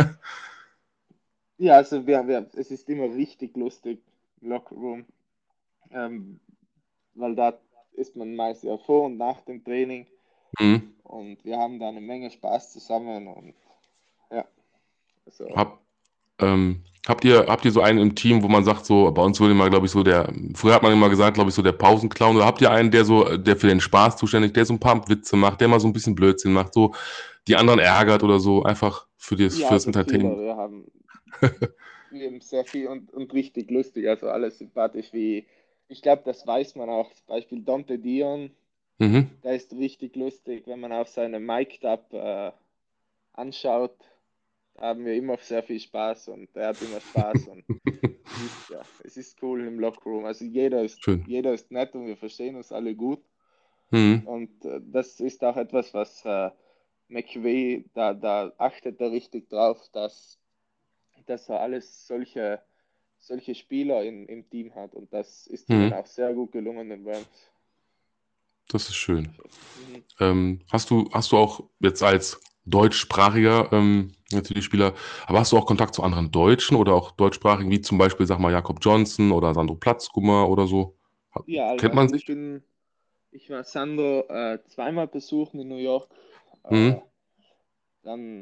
Ja, also es ist immer richtig lustig im Lockerroom, ähm, weil da ist man meist ja vor und nach dem Training Mhm. und wir haben da eine Menge Spaß zusammen und ja, also Hab, habt ihr so einen im Team, wo man sagt, so, bei uns wurde immer, glaube ich, so früher hat man immer gesagt, glaube ich, so der Pausenclown, oder habt ihr einen, der so, der für den Spaß zuständig, der so ein paar Witze macht, der mal so ein bisschen Blödsinn macht, so die anderen ärgert oder so, einfach ja, fürs also viele, Entertainment? wir haben sehr viel und richtig lustig, also alles sympathisch, ich glaube, das weiß man auch, zum Beispiel Dante Dion, Mhm. der ist richtig lustig, wenn man auf seine Mic'd-Up anschaut, da haben wir immer sehr viel Spaß und er hat immer Spaß und es ist cool im Lockerroom. Also Schön. jeder ist nett und wir verstehen uns alle gut. Mhm. Und das ist auch etwas, was McVay, da achtet er richtig drauf, dass er solche Spieler im Team hat. Und das ist ihnen Mhm. auch sehr gut gelungen, den Rams. Das ist schön. Mhm. Hast du auch jetzt als deutschsprachiger natürlich Spieler, aber hast du auch Kontakt zu anderen Deutschen oder auch deutschsprachigen, wie zum Beispiel, sag mal, Jakob Johnson oder Sandro Platzkummer oder so? Ja, Kennt also man sich? ich war Sandro zweimal besuchen in New York. Äh, Mhm. Dann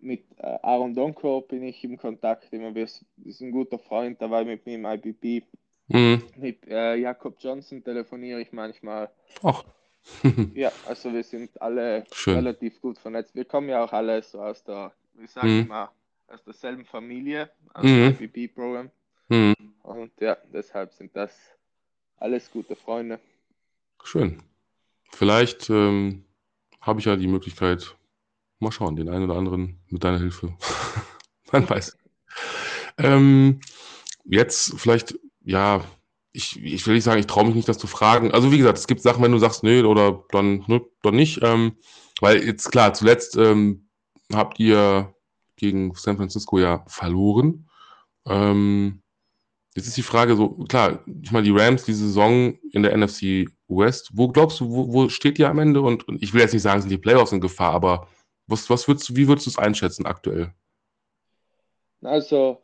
mit Aaron Donko bin ich im Kontakt. Immer ist ein guter Freund, der war mit mir im IBB. Mhm. Mit Jakob Johnson telefoniere ich manchmal. Ach. Ja, also wir sind alle Schön. relativ gut vernetzt. Wir kommen ja auch alle so aus der, wir sagen Mhm. immer, aus derselben Familie, aus dem Mhm. IBB-Programm. Mhm. Und ja, deshalb sind das alles gute Freunde. Schön. Vielleicht habe ich ja die Möglichkeit, mal schauen, den einen oder anderen mit deiner Hilfe. Man weiß. Ähm, Jetzt vielleicht, ja, ich will nicht sagen, ich traue mich nicht, das zu fragen. Also wie gesagt, es gibt Sachen, wenn du sagst, nee, oder dann, ne, dann nicht. Weil jetzt klar, zuletzt habt ihr gegen San Francisco ja verloren. Ähm, Jetzt ist die Frage so, klar, ich meine, die Rams diese Saison in der NFC West, wo glaubst du, wo steht ihr am Ende? Und ich will jetzt nicht sagen, sind die Playoffs in Gefahr, aber wie würdest du es einschätzen aktuell? Also,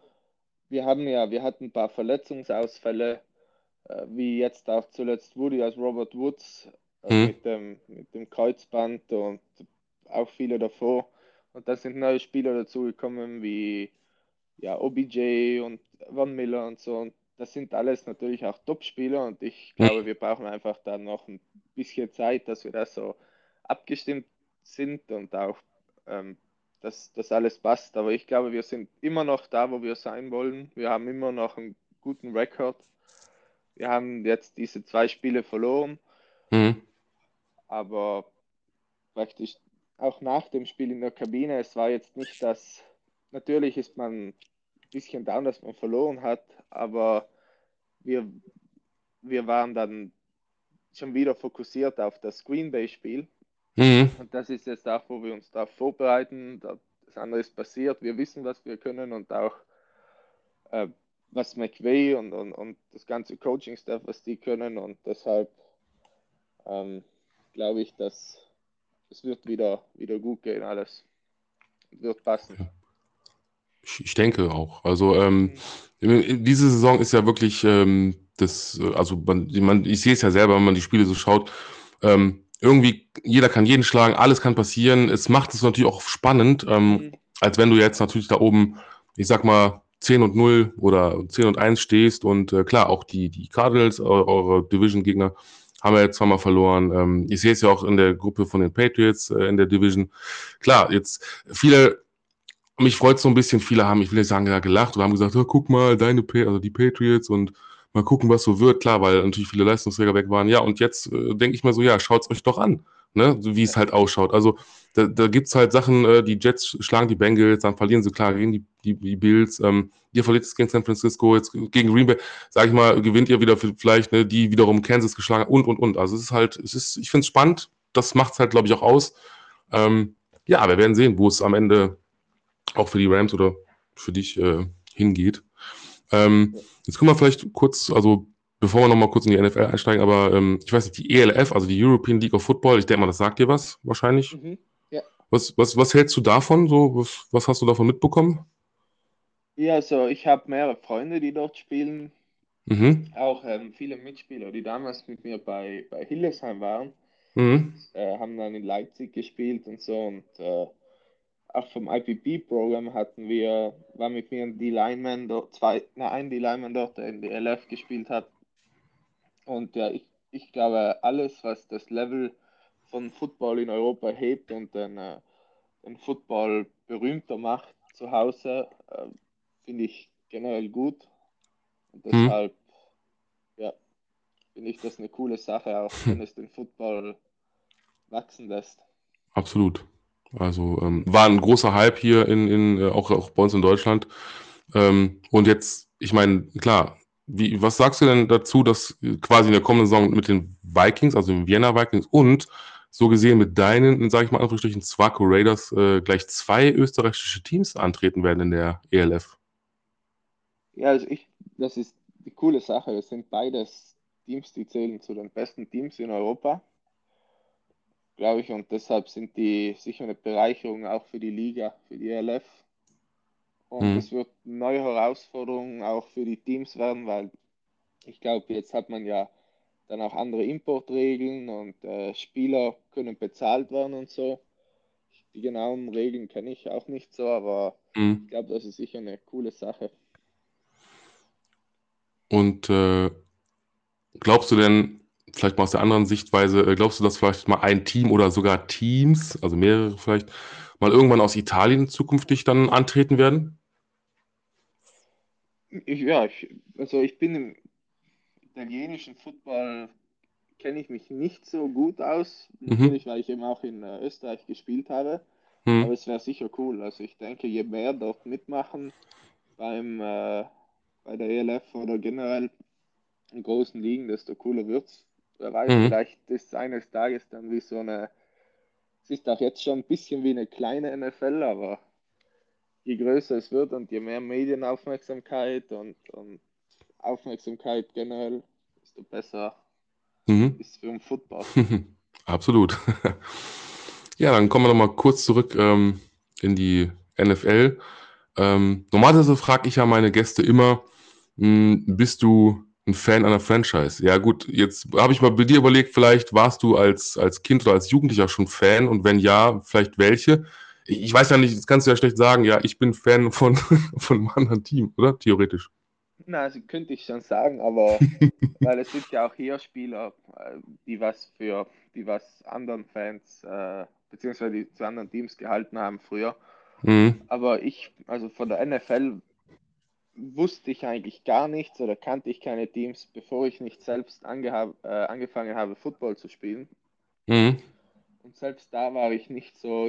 wir hatten ein paar Verletzungsausfälle, wie jetzt auch zuletzt Woody als Robert Woods Hm, mit dem Kreuzband und auch viele davor. Und da sind neue Spieler dazugekommen, wie ja, OBJ und Von Miller und so. Und das sind alles natürlich auch Top-Spieler und ich glaube, hm, wir brauchen einfach dann noch ein bisschen Zeit, dass wir da so abgestimmt sind und auch, ähm, dass das alles passt. Aber ich glaube, wir sind immer noch da, wo wir sein wollen. Wir haben immer noch einen guten Rekord. Wir haben jetzt diese 2 Spiele verloren, hm, aber praktisch auch nach dem Spiel in der Kabine, es war jetzt nicht das, natürlich ist man ein bisschen down, dass man verloren hat, aber wir, wir waren dann schon wieder fokussiert auf das Green Bay-Spiel hm, und das ist jetzt auch, wo wir uns darauf vorbereiten. Das andere ist passiert, wir wissen, was wir können und auch äh, was McVay und das ganze Coaching-Staff, was die können und deshalb ähm, glaube ich, dass es wird wieder gut gehen, alles wird passen. ich denke auch. Also Mhm. diese Saison ist ja wirklich also ich sehe es ja selber, wenn man die Spiele so schaut. Irgendwie, jeder kann jeden schlagen, alles kann passieren. Es macht es natürlich auch spannend, Mhm. als wenn du jetzt natürlich da oben, ich sag mal, 10-0 oder 10-1 stehst und klar, auch die Cardinals, eure Division-Gegner, haben ja jetzt zweimal verloren. Ich sehe es ja auch in der Gruppe von den Patriots in der Division. Klar, jetzt viele mich freut so ein bisschen, viele haben, ich will nicht sagen, ja, gelacht oder haben gesagt, oh, guck mal, also die Patriots und mal gucken, was so wird. Klar, weil natürlich viele Leistungsträger weg waren. Ja, und jetzt denke ich mal so, ja, schaut's euch doch an, ne? So wie Ja. es halt ausschaut. Also da gibt's halt Sachen, die Jets schlagen die Bengals, dann verlieren sie klar gegen die Bills. Ihr verliert es gegen San Francisco, jetzt gegen Green Bay, sag ich mal, gewinnt ihr wieder vielleicht, ne, die wiederum Kansas geschlagen haben und. Also es ist halt, ich finde es spannend, das macht's halt, glaube ich, auch aus. Ja, wir werden sehen, wo es am Ende auch für die Rams oder für dich hingeht. Ja. Jetzt können wir vielleicht kurz, also bevor wir nochmal kurz in die NFL einsteigen, aber ich weiß nicht, die ELF, also die European League of Football, ich denke mal, das sagt dir was wahrscheinlich. Mhm. Ja. Was hältst du davon? So, was hast du davon mitbekommen? Ja, also ich habe mehrere Freunde, die dort spielen, Mhm. auch viele Mitspieler, die damals mit mir bei Hildesheim waren, Mhm. haben dann in Leipzig gespielt und so und auch vom IPP-Programm war mit mir ein D-Lineman dort, ein D-Lineman dort, der in der LF gespielt hat. Und ja, ich glaube, alles, was das Level von Football in Europa hebt und den Football berühmter macht zu Hause, finde ich generell gut. Und Mhm. deshalb, ja, finde ich das eine coole Sache, auch wenn es den Football wachsen lässt. Absolut. Also war ein großer Hype hier auch bei uns in Deutschland. Und jetzt, ich meine, klar, was sagst du denn dazu, dass quasi in der kommenden Saison mit den Vikings, also den Vienna Vikings und so gesehen mit deinen, sage ich mal, in Anführungsstrichen, Zwaco Raiders gleich 2 österreichische Teams antreten werden in der ELF? Ja, das ist die coole Sache. Es sind beides Teams, die zählen zu den besten Teams in Europa, glaube ich, und deshalb sind die sicher eine Bereicherung auch für die Liga, für die ELF. Und Mhm. es wird eine neue Herausforderung auch für die Teams werden, weil ich glaube, jetzt hat man ja dann auch andere Importregeln und Spieler können bezahlt werden und so. die genauen Regeln kenne ich auch nicht so, aber ich Mhm. glaube, das ist sicher eine coole Sache. Und glaubst du denn, vielleicht mal aus der anderen Sichtweise, glaubst du, dass vielleicht mal ein Team oder sogar Teams, also mehrere vielleicht, mal irgendwann aus Italien zukünftig dann antreten werden? Ja, also ich bin im italienischen Football, kenne ich mich nicht so gut aus, Mhm. natürlich, weil ich eben auch in Österreich gespielt habe, aber Mhm. es wäre sicher cool. Also ich denke, je mehr dort mitmachen bei der ELF oder generell in großen Ligen, desto cooler wird's. Wer weiß, Mhm. vielleicht ist eines Tages dann wie so eine, es ist auch jetzt schon ein bisschen wie eine kleine NFL, aber je größer es wird und je mehr Medienaufmerksamkeit und Aufmerksamkeit generell, desto besser Mhm. ist es für den Football. Absolut. Ja, dann kommen wir nochmal kurz zurück in die NFL. Normalerweise frage ich ja meine Gäste immer, bist du ein Fan einer Franchise? Ja gut, jetzt habe ich mal bei dir überlegt, vielleicht warst du als Kind oder als Jugendlicher schon Fan und wenn ja, vielleicht welche? Ich weiß ja nicht, das kannst du ja schlecht sagen, ja, ich bin Fan von, von einem anderen Team, oder? Theoretisch. Na, also könnte ich schon sagen, aber weil es sind ja auch hier Spieler, die was anderen Fans, beziehungsweise die zu anderen Teams gehalten haben früher. Mhm. Aber also von der NFL wusste ich eigentlich gar nichts oder kannte ich keine Teams, bevor ich nicht selbst angefangen habe, Football zu spielen. Mhm. Und selbst da war ich nicht so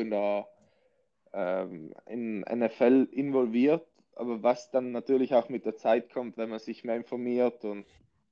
in NFL involviert. Aber was dann natürlich auch mit der Zeit kommt, wenn man sich mehr informiert und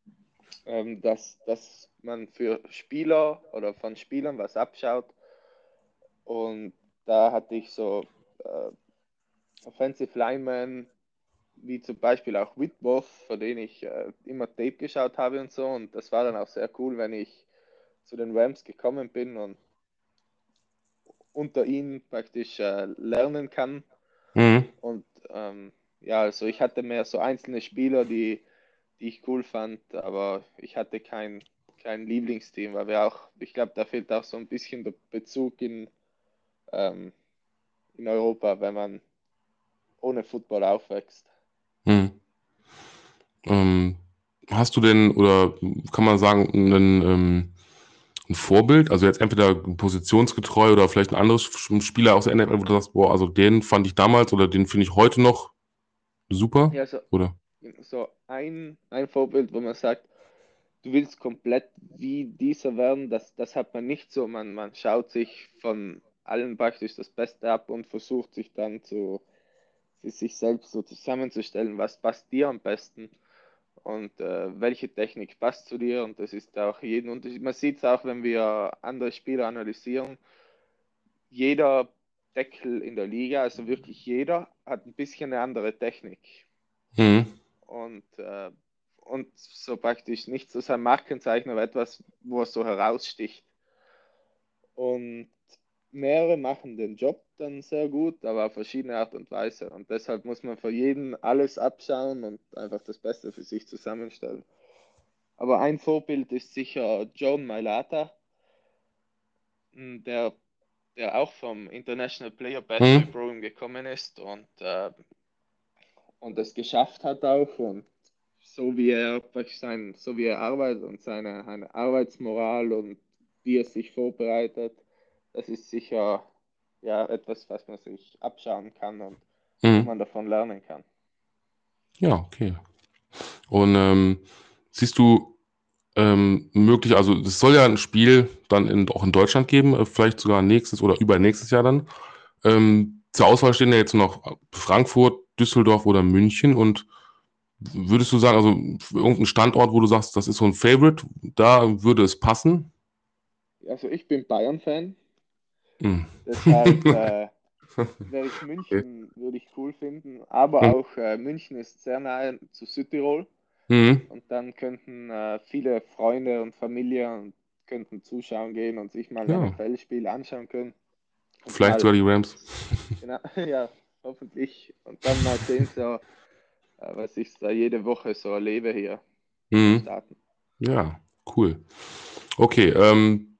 dass man für Spieler oder von Spielern was abschaut. Und da hatte ich so äh, Offensive Linemen, wie zum Beispiel auch Whitworth, für den ich immer Tape geschaut habe und so. Und das war dann auch sehr cool, wenn ich zu den Rams gekommen bin und unter ihnen praktisch lernen kann. Mhm. Und ja, also ich hatte mehr so einzelne Spieler, die ich cool fand, aber ich hatte kein Lieblingsteam, weil ich glaube, da fehlt auch so ein bisschen der Bezug ähm, in Europa, wenn man ohne Football aufwächst. Mhm. Ähm, hast du denn, oder kann man sagen, ein Vorbild? Also jetzt entweder positionsgetreu oder vielleicht ein anderes Spieler aus der NFL, wo du sagst, boah, also den fand ich damals oder den finde ich heute noch super, Ja, oder? so ein Vorbild, wo man sagt, du willst komplett wie dieser werden, das hat man nicht so. Man schaut sich von allen praktisch das Beste ab und versucht sich dann sich selbst so zusammenzustellen, was passt dir am besten und welche Technik passt zu dir. Und das ist auch jeden Unterschied. Man sieht es auch, wenn wir andere Spieler analysieren. Jeder Deckel in der Liga, also wirklich jeder, hat ein bisschen eine andere Technik. Mhm. Und, und so praktisch nicht so sein Markenzeichen, aber etwas, wo er so heraussticht. Und mehrere machen den Job dann sehr gut, aber auf verschiedene Art und Weise. Und deshalb muss man für jeden alles abschauen und einfach das Beste für sich zusammenstellen. Aber ein Vorbild ist sicher Joan Mailata, der, der auch vom International Player Pathway Mhm. Program gekommen ist und es geschafft hat auch. Und so wie er arbeitet und seine Arbeitsmoral und wie er sich vorbereitet, das ist sicher ja etwas, was man sich abschauen kann und wo Mhm. man davon lernen kann. Ja, okay. Und siehst du möglich, also es soll ja ein Spiel dann auch in Deutschland geben, vielleicht sogar nächstes oder übernächstes Jahr dann. Zur Auswahl stehen ja jetzt noch Frankfurt, Düsseldorf oder München. Und würdest du sagen, also irgendein Standort, wo du sagst, das ist so ein Favorite, da würde es passen? Also ich bin Bayern-Fan, Hm. deshalb Okay. würde ich cool finden, aber Hm. auch München ist sehr nahe zu Südtirol Hm. und dann könnten viele Freunde und Familie und könnten zuschauen gehen und sich mal ein Ja, NFL-Spiel anschauen können und vielleicht mal, sogar die Rams. genau, ja, hoffentlich, und dann mal sehen, so, was ich da jede Woche so erlebe hier in den Hm. Staaten. Ja, cool. Okay,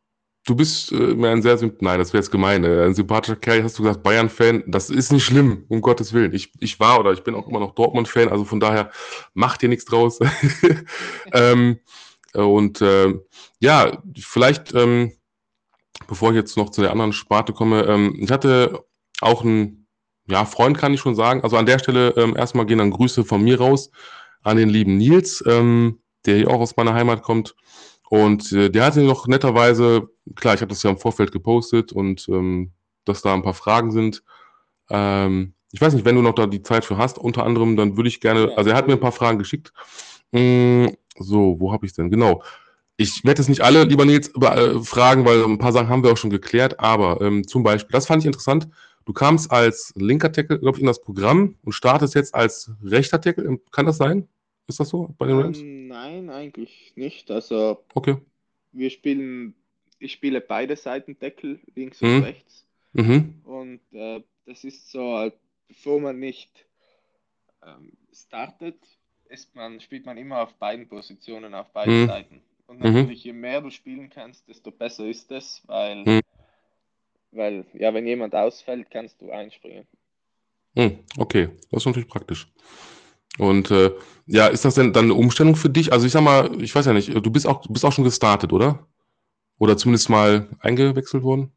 du bist mir ein sehr, nein, das wäre jetzt gemein, ein sympathischer Kerl, hast du gesagt, Bayern-Fan, das ist nicht schlimm, um Gottes Willen. Ich war oder ich bin auch immer noch Dortmund-Fan, also von daher macht dir nichts draus. ähm, und ja, vielleicht, bevor ich jetzt noch zu der anderen Sparte komme, ich hatte auch einen, ja, Freund kann ich schon sagen. Also an der Stelle erstmal gehen dann Grüße von mir raus an den lieben Nils, der hier auch aus meiner Heimat kommt. Und der hatte noch netterweise, klar, ich habe das ja im Vorfeld gepostet und dass da ein paar Fragen sind. Ich weiß nicht, wenn du noch da die Zeit für hast, unter anderem, dann würde ich gerne, Ja, also er hat mir ein natürlich. paar Fragen geschickt. So, wo habe ich denn? Genau. Ich werde jetzt nicht alle, lieber Nils, fragen, weil ein paar Sachen haben wir auch schon geklärt, aber zum Beispiel, das fand ich interessant. Du kamst als linker Tackle, glaube ich, in das Programm und startest jetzt als rechter Tackle. Kann das sein? Ist das so bei den Rams? Nein, eigentlich nicht. Also Okay. wir spielen, ich spiele beide Seiten Deckel, links und Mhm. rechts. Mhm. Und das ist so, bevor man nicht startet, spielt man immer auf beiden Positionen, auf beiden Mhm. Seiten. Und Mhm. natürlich, je mehr du spielen kannst, desto besser ist es, Mhm. weil ja, wenn jemand ausfällt, kannst du einspringen. Mhm. Okay, das ist natürlich praktisch. Und ja, ist das denn dann eine Umstellung für dich? Also ich sag mal, ich weiß ja nicht, du bist auch schon gestartet, oder? Oder zumindest mal eingewechselt worden?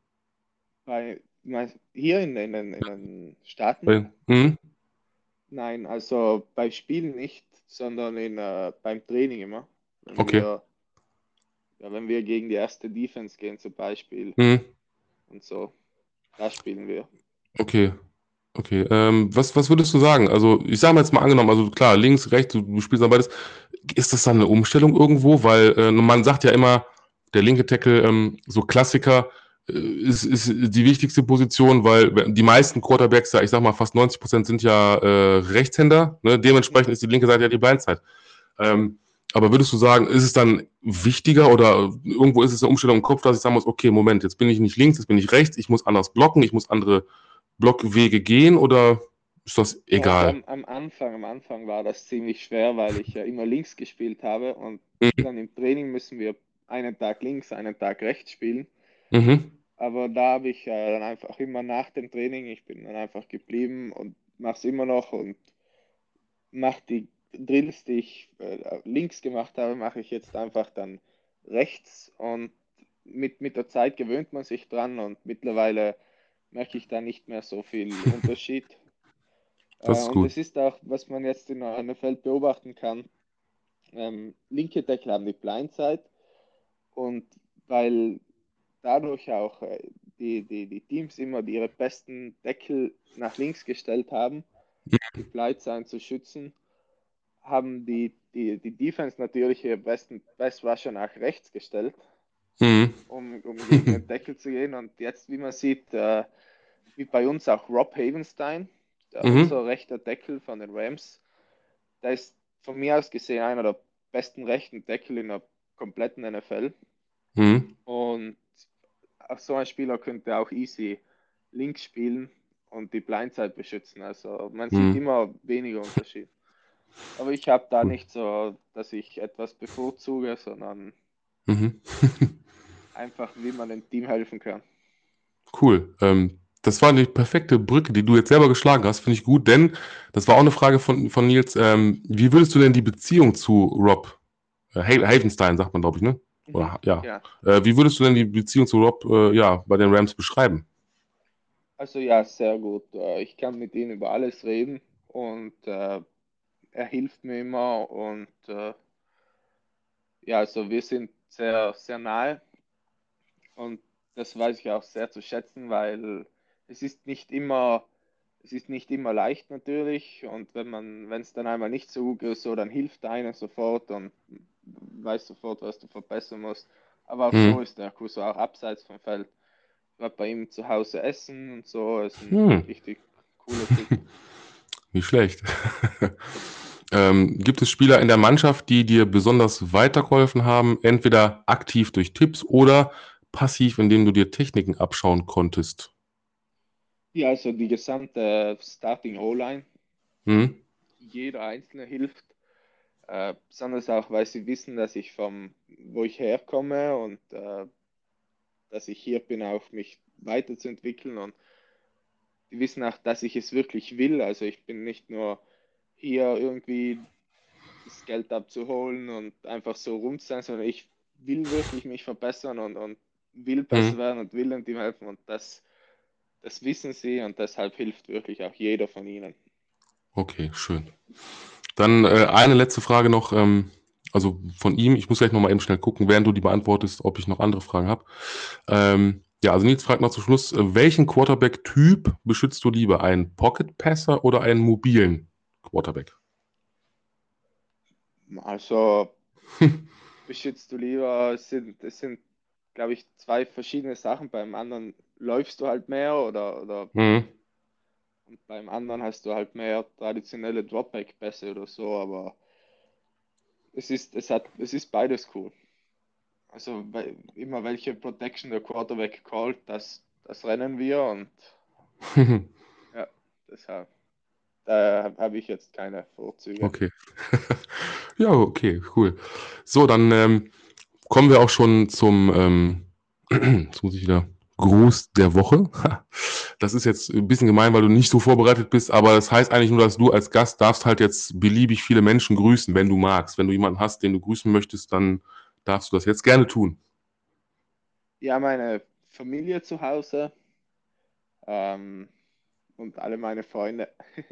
Hier in den Staaten. Mhm. Nein, also bei Spielen nicht, sondern beim Training immer. Wenn Okay. wir, wenn wir gegen die erste Defense gehen zum Beispiel Mhm. und so, da spielen wir. Okay. Okay, was würdest du sagen? Also, ich sage mal jetzt mal angenommen, also klar, links, rechts, du spielst dann beides. Ist das dann eine Umstellung irgendwo? Weil man sagt ja immer, der linke Tackle, so Klassiker, ist die wichtigste Position, weil die meisten Quarterbacks, ja, ich sag mal fast 90% sind ja Rechtshänder. Ne? Dementsprechend Mhm. ist die linke Seite ja die Blindside. Ähm, aber würdest du sagen, ist es dann wichtiger oder irgendwo ist es eine Umstellung im Kopf, dass ich sagen muss, okay, Moment, jetzt bin ich nicht links, jetzt bin ich rechts, ich muss anders blocken, ich muss andere Blockwege gehen oder ist das Also egal? am Anfang war das ziemlich schwer, weil ich ja immer links gespielt habe und Mhm. dann im Training müssen wir einen Tag links, einen Tag rechts spielen. Mhm. Aber da habe ich dann einfach immer nach dem Training, ich bin dann einfach geblieben und mache es immer noch und mache die Drills, die ich links gemacht habe, mache ich jetzt einfach dann rechts und mit der Zeit gewöhnt man sich dran und mittlerweile merke ich da nicht mehr so viel Unterschied. Das ist Und gut. es ist auch, was man jetzt in einem Feld beobachten kann, linke Deckel haben die Blindside und weil dadurch auch die Teams immer ihre besten Deckel nach links gestellt haben, die Blindside zu schützen, haben die Defense natürlich ihre besten Best Rusher nach rechts gestellt, Mhm. um gegen den Deckel zu gehen. Und jetzt, wie man sieht, wie bei uns auch Rob Havenstein, Mhm. unser rechter Deckel von den Rams, der ist von mir aus gesehen einer der besten rechten Deckel in der kompletten NFL. Mhm. Und auch so ein Spieler könnte auch easy links spielen und die Blindside beschützen. Also man sieht Mhm. immer weniger Unterschied. Aber ich habe da Cool. nicht so, dass ich etwas bevorzuge, sondern Mhm. einfach, wie man dem Team helfen kann. Cool. Das war die perfekte Brücke, die du jetzt selber geschlagen hast, finde ich gut, denn das war auch eine Frage von Nils. Wie würdest du denn die Beziehung zu Rob Havenstein, sagt man, glaube ich, ne? Mhm. Oder ja. Ja, Wie würdest du denn die Beziehung zu Rob ja, bei den Rams beschreiben? also ja, sehr gut. Ich kann mit ihm über alles reden und er hilft mir immer und ja, also wir sind sehr, sehr nahe und das weiß ich auch sehr zu schätzen, weil es ist nicht immer, es ist nicht immer leicht natürlich und wenn es dann einmal nicht so gut ist, so, dann hilft einer sofort und weiß sofort, was du verbessern musst. Aber auch so Mhm. ist der Kuso auch abseits vom Feld. Ich war bei ihm zu Hause essen und so, ist ein Hm. richtig cooler Typ. Nicht schlecht. Gibt es Spieler in der Mannschaft, die dir besonders weitergeholfen haben, entweder aktiv durch Tipps oder passiv, indem du dir Techniken abschauen konntest? Ja, also die gesamte Starting O-Line, Hm? jeder Einzelne hilft. Besonders auch, weil sie wissen, dass wo ich herkomme und dass ich hier bin, auch mich weiterzuentwickeln, und die wissen auch, dass ich es wirklich will. Also ich bin nicht nur hier irgendwie das Geld abzuholen und einfach so rum zu sein, sondern ich will wirklich mich verbessern und will besser Mhm. werden und will dem Team helfen, und das wissen sie, und deshalb hilft wirklich auch jeder von ihnen. Okay, schön. Dann eine letzte Frage noch, also von ihm. Ich muss gleich nochmal eben schnell gucken, während du die beantwortest, ob ich noch andere Fragen habe. Ja, also Nils fragt noch zum Schluss, welchen Quarterback-Typ beschützt du lieber? Einen Pocket-Passer oder einen mobilen Quarterback? Also beschützt du lieber, es sind, glaube ich, zwei verschiedene Sachen. Beim anderen läufst du halt mehr, oder Mhm. und beim anderen hast du halt mehr traditionelle Dropback-Pässe oder so, aber es ist beides cool. Also immer welche Protection der Quarterback callt, das rennen wir, und ja, deshalb, da habe ich jetzt keine Vorzüge. Okay. Ja, okay, cool. So, dann kommen wir auch schon zum, jetzt muss ich wieder, Gruß der Woche. Das ist jetzt ein bisschen gemein, weil du nicht so vorbereitet bist, aber das heißt eigentlich nur, dass du als Gast darfst halt jetzt beliebig viele Menschen grüßen, wenn du magst. Wenn du jemanden hast, den du grüßen möchtest, dann darfst du das jetzt gerne tun. Ja, meine Familie zu Hause, ähm, und alle meine Freunde.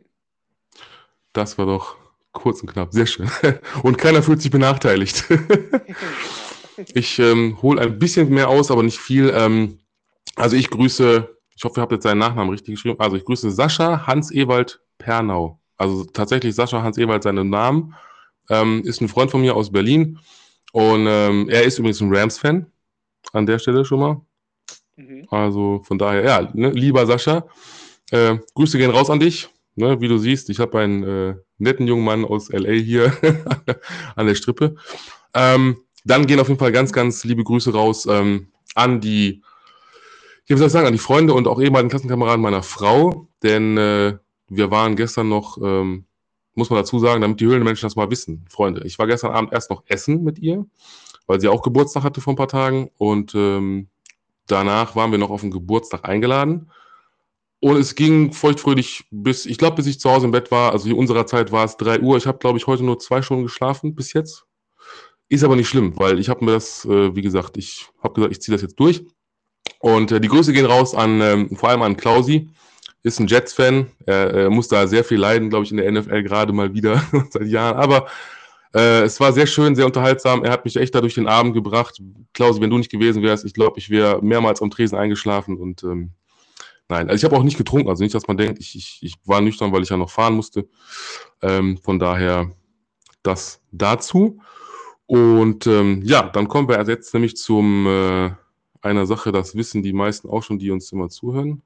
Das war doch kurz und knapp. Sehr schön. Und keiner fühlt sich benachteiligt. Genau. Ich hole ein bisschen mehr aus, aber nicht viel. Also ich grüße, ich hoffe, ihr habt jetzt seinen Nachnamen richtig geschrieben. Also ich grüße Sascha Hans-Ewald Pernau. Also tatsächlich Sascha Hans-Ewald seinen Namen. Ist ein Freund von mir aus Berlin. Und er ist übrigens ein Rams-Fan. An der Stelle schon mal. Mhm. Also von daher, ja, ne, lieber Sascha, Grüße gehen raus an dich. Ne, wie du siehst, ich habe einen netten jungen Mann aus LA hier an der Strippe. Dann gehen auf jeden Fall ganz, ganz liebe Grüße raus an die, wie soll ich sagen, an die Freunde und auch ehemaligen Klassenkameraden meiner Frau, denn wir waren gestern noch, muss man dazu sagen, damit die Höhlenmenschen das mal wissen, Freunde. Ich war gestern Abend erst noch essen mit ihr, weil sie auch Geburtstag hatte vor ein paar Tagen, und danach waren wir noch auf den Geburtstag eingeladen. Und es ging feuchtfröhlich bis, ich glaube, bis ich zu Hause im Bett war. Also in unserer Zeit war es 3 Uhr. Ich habe, glaube ich, heute nur 2 Stunden geschlafen bis jetzt. Ist aber nicht schlimm, weil ich habe mir das, wie gesagt, ich habe gesagt, ich ziehe das jetzt durch. Und die Grüße gehen raus an, vor allem an Klausi. Ist ein Jets-Fan. Er muss da sehr viel leiden, glaube ich, in der NFL gerade mal wieder seit Jahren. Aber es war sehr schön, sehr unterhaltsam. Er hat mich echt da durch den Abend gebracht. Klausi, wenn du nicht gewesen wärst, ich glaube, ich wäre mehrmals am Tresen eingeschlafen. Und nein, also ich habe auch nicht getrunken. Also nicht, dass man denkt, ich war nüchtern, weil ich ja noch fahren musste. Von daher das dazu. Und ja, dann kommen wir jetzt nämlich zum einer Sache, das wissen die meisten auch schon, die uns immer zuhören.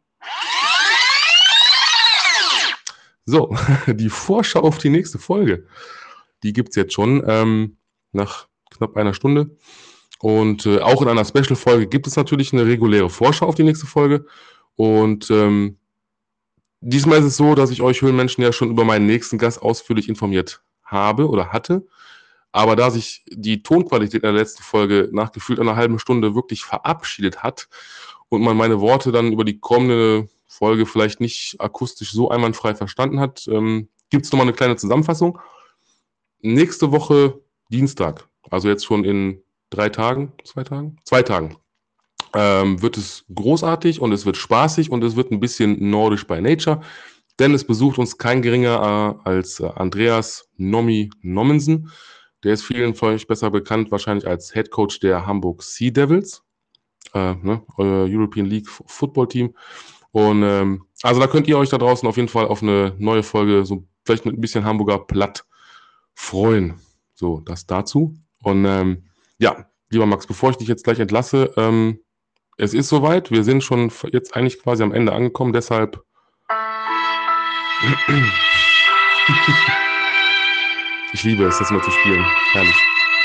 So, die Vorschau auf die nächste Folge. Die gibt es jetzt schon nach knapp einer Stunde. Und auch in einer Special-Folge gibt es natürlich eine reguläre Vorschau auf die nächste Folge. Und diesmal ist es so, dass ich euch Höhlenmenschen ja schon über meinen nächsten Gast ausführlich informiert habe oder hatte. Aber da sich die Tonqualität in der letzten Folge nach gefühlt einer halben Stunde wirklich verabschiedet hat und man meine Worte dann über die kommende Folge vielleicht nicht akustisch so einwandfrei verstanden hat, gibt es nochmal eine kleine Zusammenfassung. Nächste Woche Dienstag, also jetzt schon in 3 Tagen, 2 Tagen? 2 Tagen, wird es großartig und es wird spaßig und es wird ein bisschen nordisch by nature, denn es besucht uns kein geringer als Andreas Nomi Nommensen. Der ist vielen von euch besser bekannt, wahrscheinlich als Head Coach der Hamburg Sea Devils, ne, euer European League Football Team. Und also da könnt ihr euch da draußen auf jeden Fall auf eine neue Folge, so vielleicht mit ein bisschen Hamburger Platt, freuen. So, das dazu. Und ja, lieber Max, bevor ich dich jetzt gleich entlasse, es ist soweit. Wir sind schon jetzt eigentlich quasi am Ende angekommen. Deshalb ich liebe es, das mal zu spielen. Herrlich.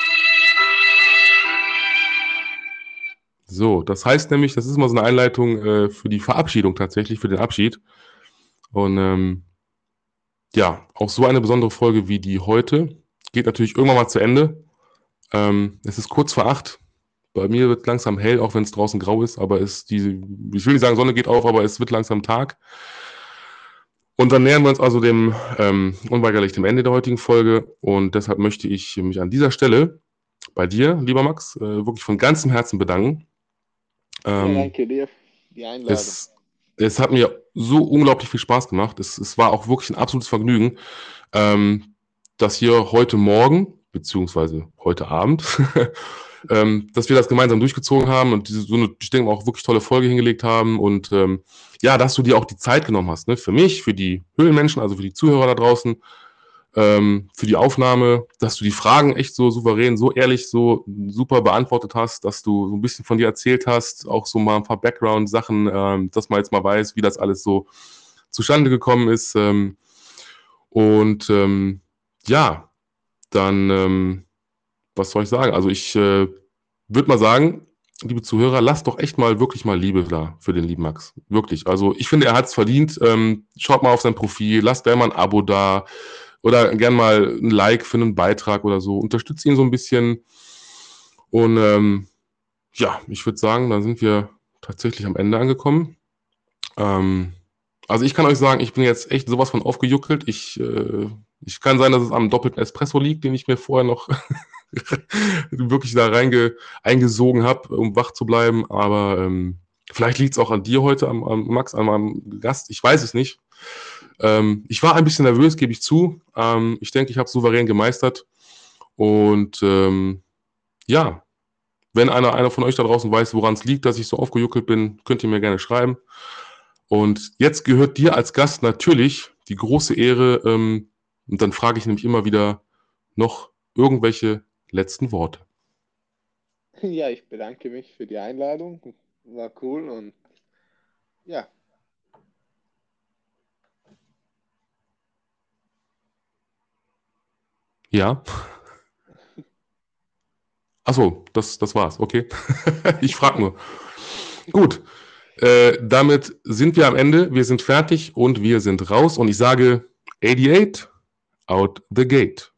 So, das heißt nämlich, das ist immer so eine Einleitung für die Verabschiedung tatsächlich, für den Abschied. Und ja, auch so eine besondere Folge wie die heute geht natürlich irgendwann mal zu Ende. Es ist kurz vor 8. Bei mir wird langsam hell, auch wenn es draußen grau ist, aber ich will nicht sagen, Sonne geht auf, aber es wird langsam Tag. Und dann nähern wir uns also unweigerlich dem Ende der heutigen Folge. Und deshalb möchte ich mich an dieser Stelle bei dir, lieber Max, wirklich von ganzem Herzen bedanken. Ja, danke dir für die Einladung. Es hat mir so unglaublich viel Spaß gemacht. Es war auch wirklich ein absolutes Vergnügen, dass hier heute Morgen, beziehungsweise heute Abend, dass wir das gemeinsam durchgezogen haben und so eine, ich denke, auch wirklich tolle Folge hingelegt haben. Und ja, dass du dir auch die Zeit genommen hast, ne? Für mich, für die Höhlenmenschen, also für die Zuhörer da draußen, für die Aufnahme, dass du die Fragen echt so souverän, so ehrlich, so super beantwortet hast, dass du so ein bisschen von dir erzählt hast, auch so mal ein paar Background-Sachen, dass man jetzt mal weiß, wie das alles so zustande gekommen ist. Ja, dann, was soll ich sagen? Also ich würde mal sagen, liebe Zuhörer, lasst doch echt mal wirklich mal Liebe da für den lieben Max. Wirklich. Also ich finde, er hat es verdient. Schaut mal auf sein Profil, lasst gerne mal ein Abo da oder gern mal ein Like für einen Beitrag oder so. Unterstützt ihn so ein bisschen. Und ja, ich würde sagen, dann sind wir tatsächlich am Ende angekommen. Also ich kann euch sagen, ich bin jetzt echt sowas von aufgejuckelt. Ich kann sein, dass es am doppelten Espresso liegt, den ich mir vorher noch wirklich da eingesogen habe, um wach zu bleiben. Aber vielleicht liegt es auch an dir heute, am Max, an meinem Gast. Ich weiß es nicht. Ich war ein bisschen nervös, gebe ich zu. Ich denke, ich habe es souverän gemeistert. Und ja, wenn einer von euch da draußen weiß, woran es liegt, dass ich so aufgejuckelt bin, könnt ihr mir gerne schreiben. Und jetzt gehört dir als Gast natürlich die große Ehre, und dann frage ich nämlich immer wieder noch irgendwelche letzten Worte. Ja, ich bedanke mich für die Einladung. War cool und ja. Ja? Achso, das war's, okay. Ich frage nur. Gut, damit sind wir am Ende. Wir sind fertig und wir sind raus. Und ich sage 88 out the gate.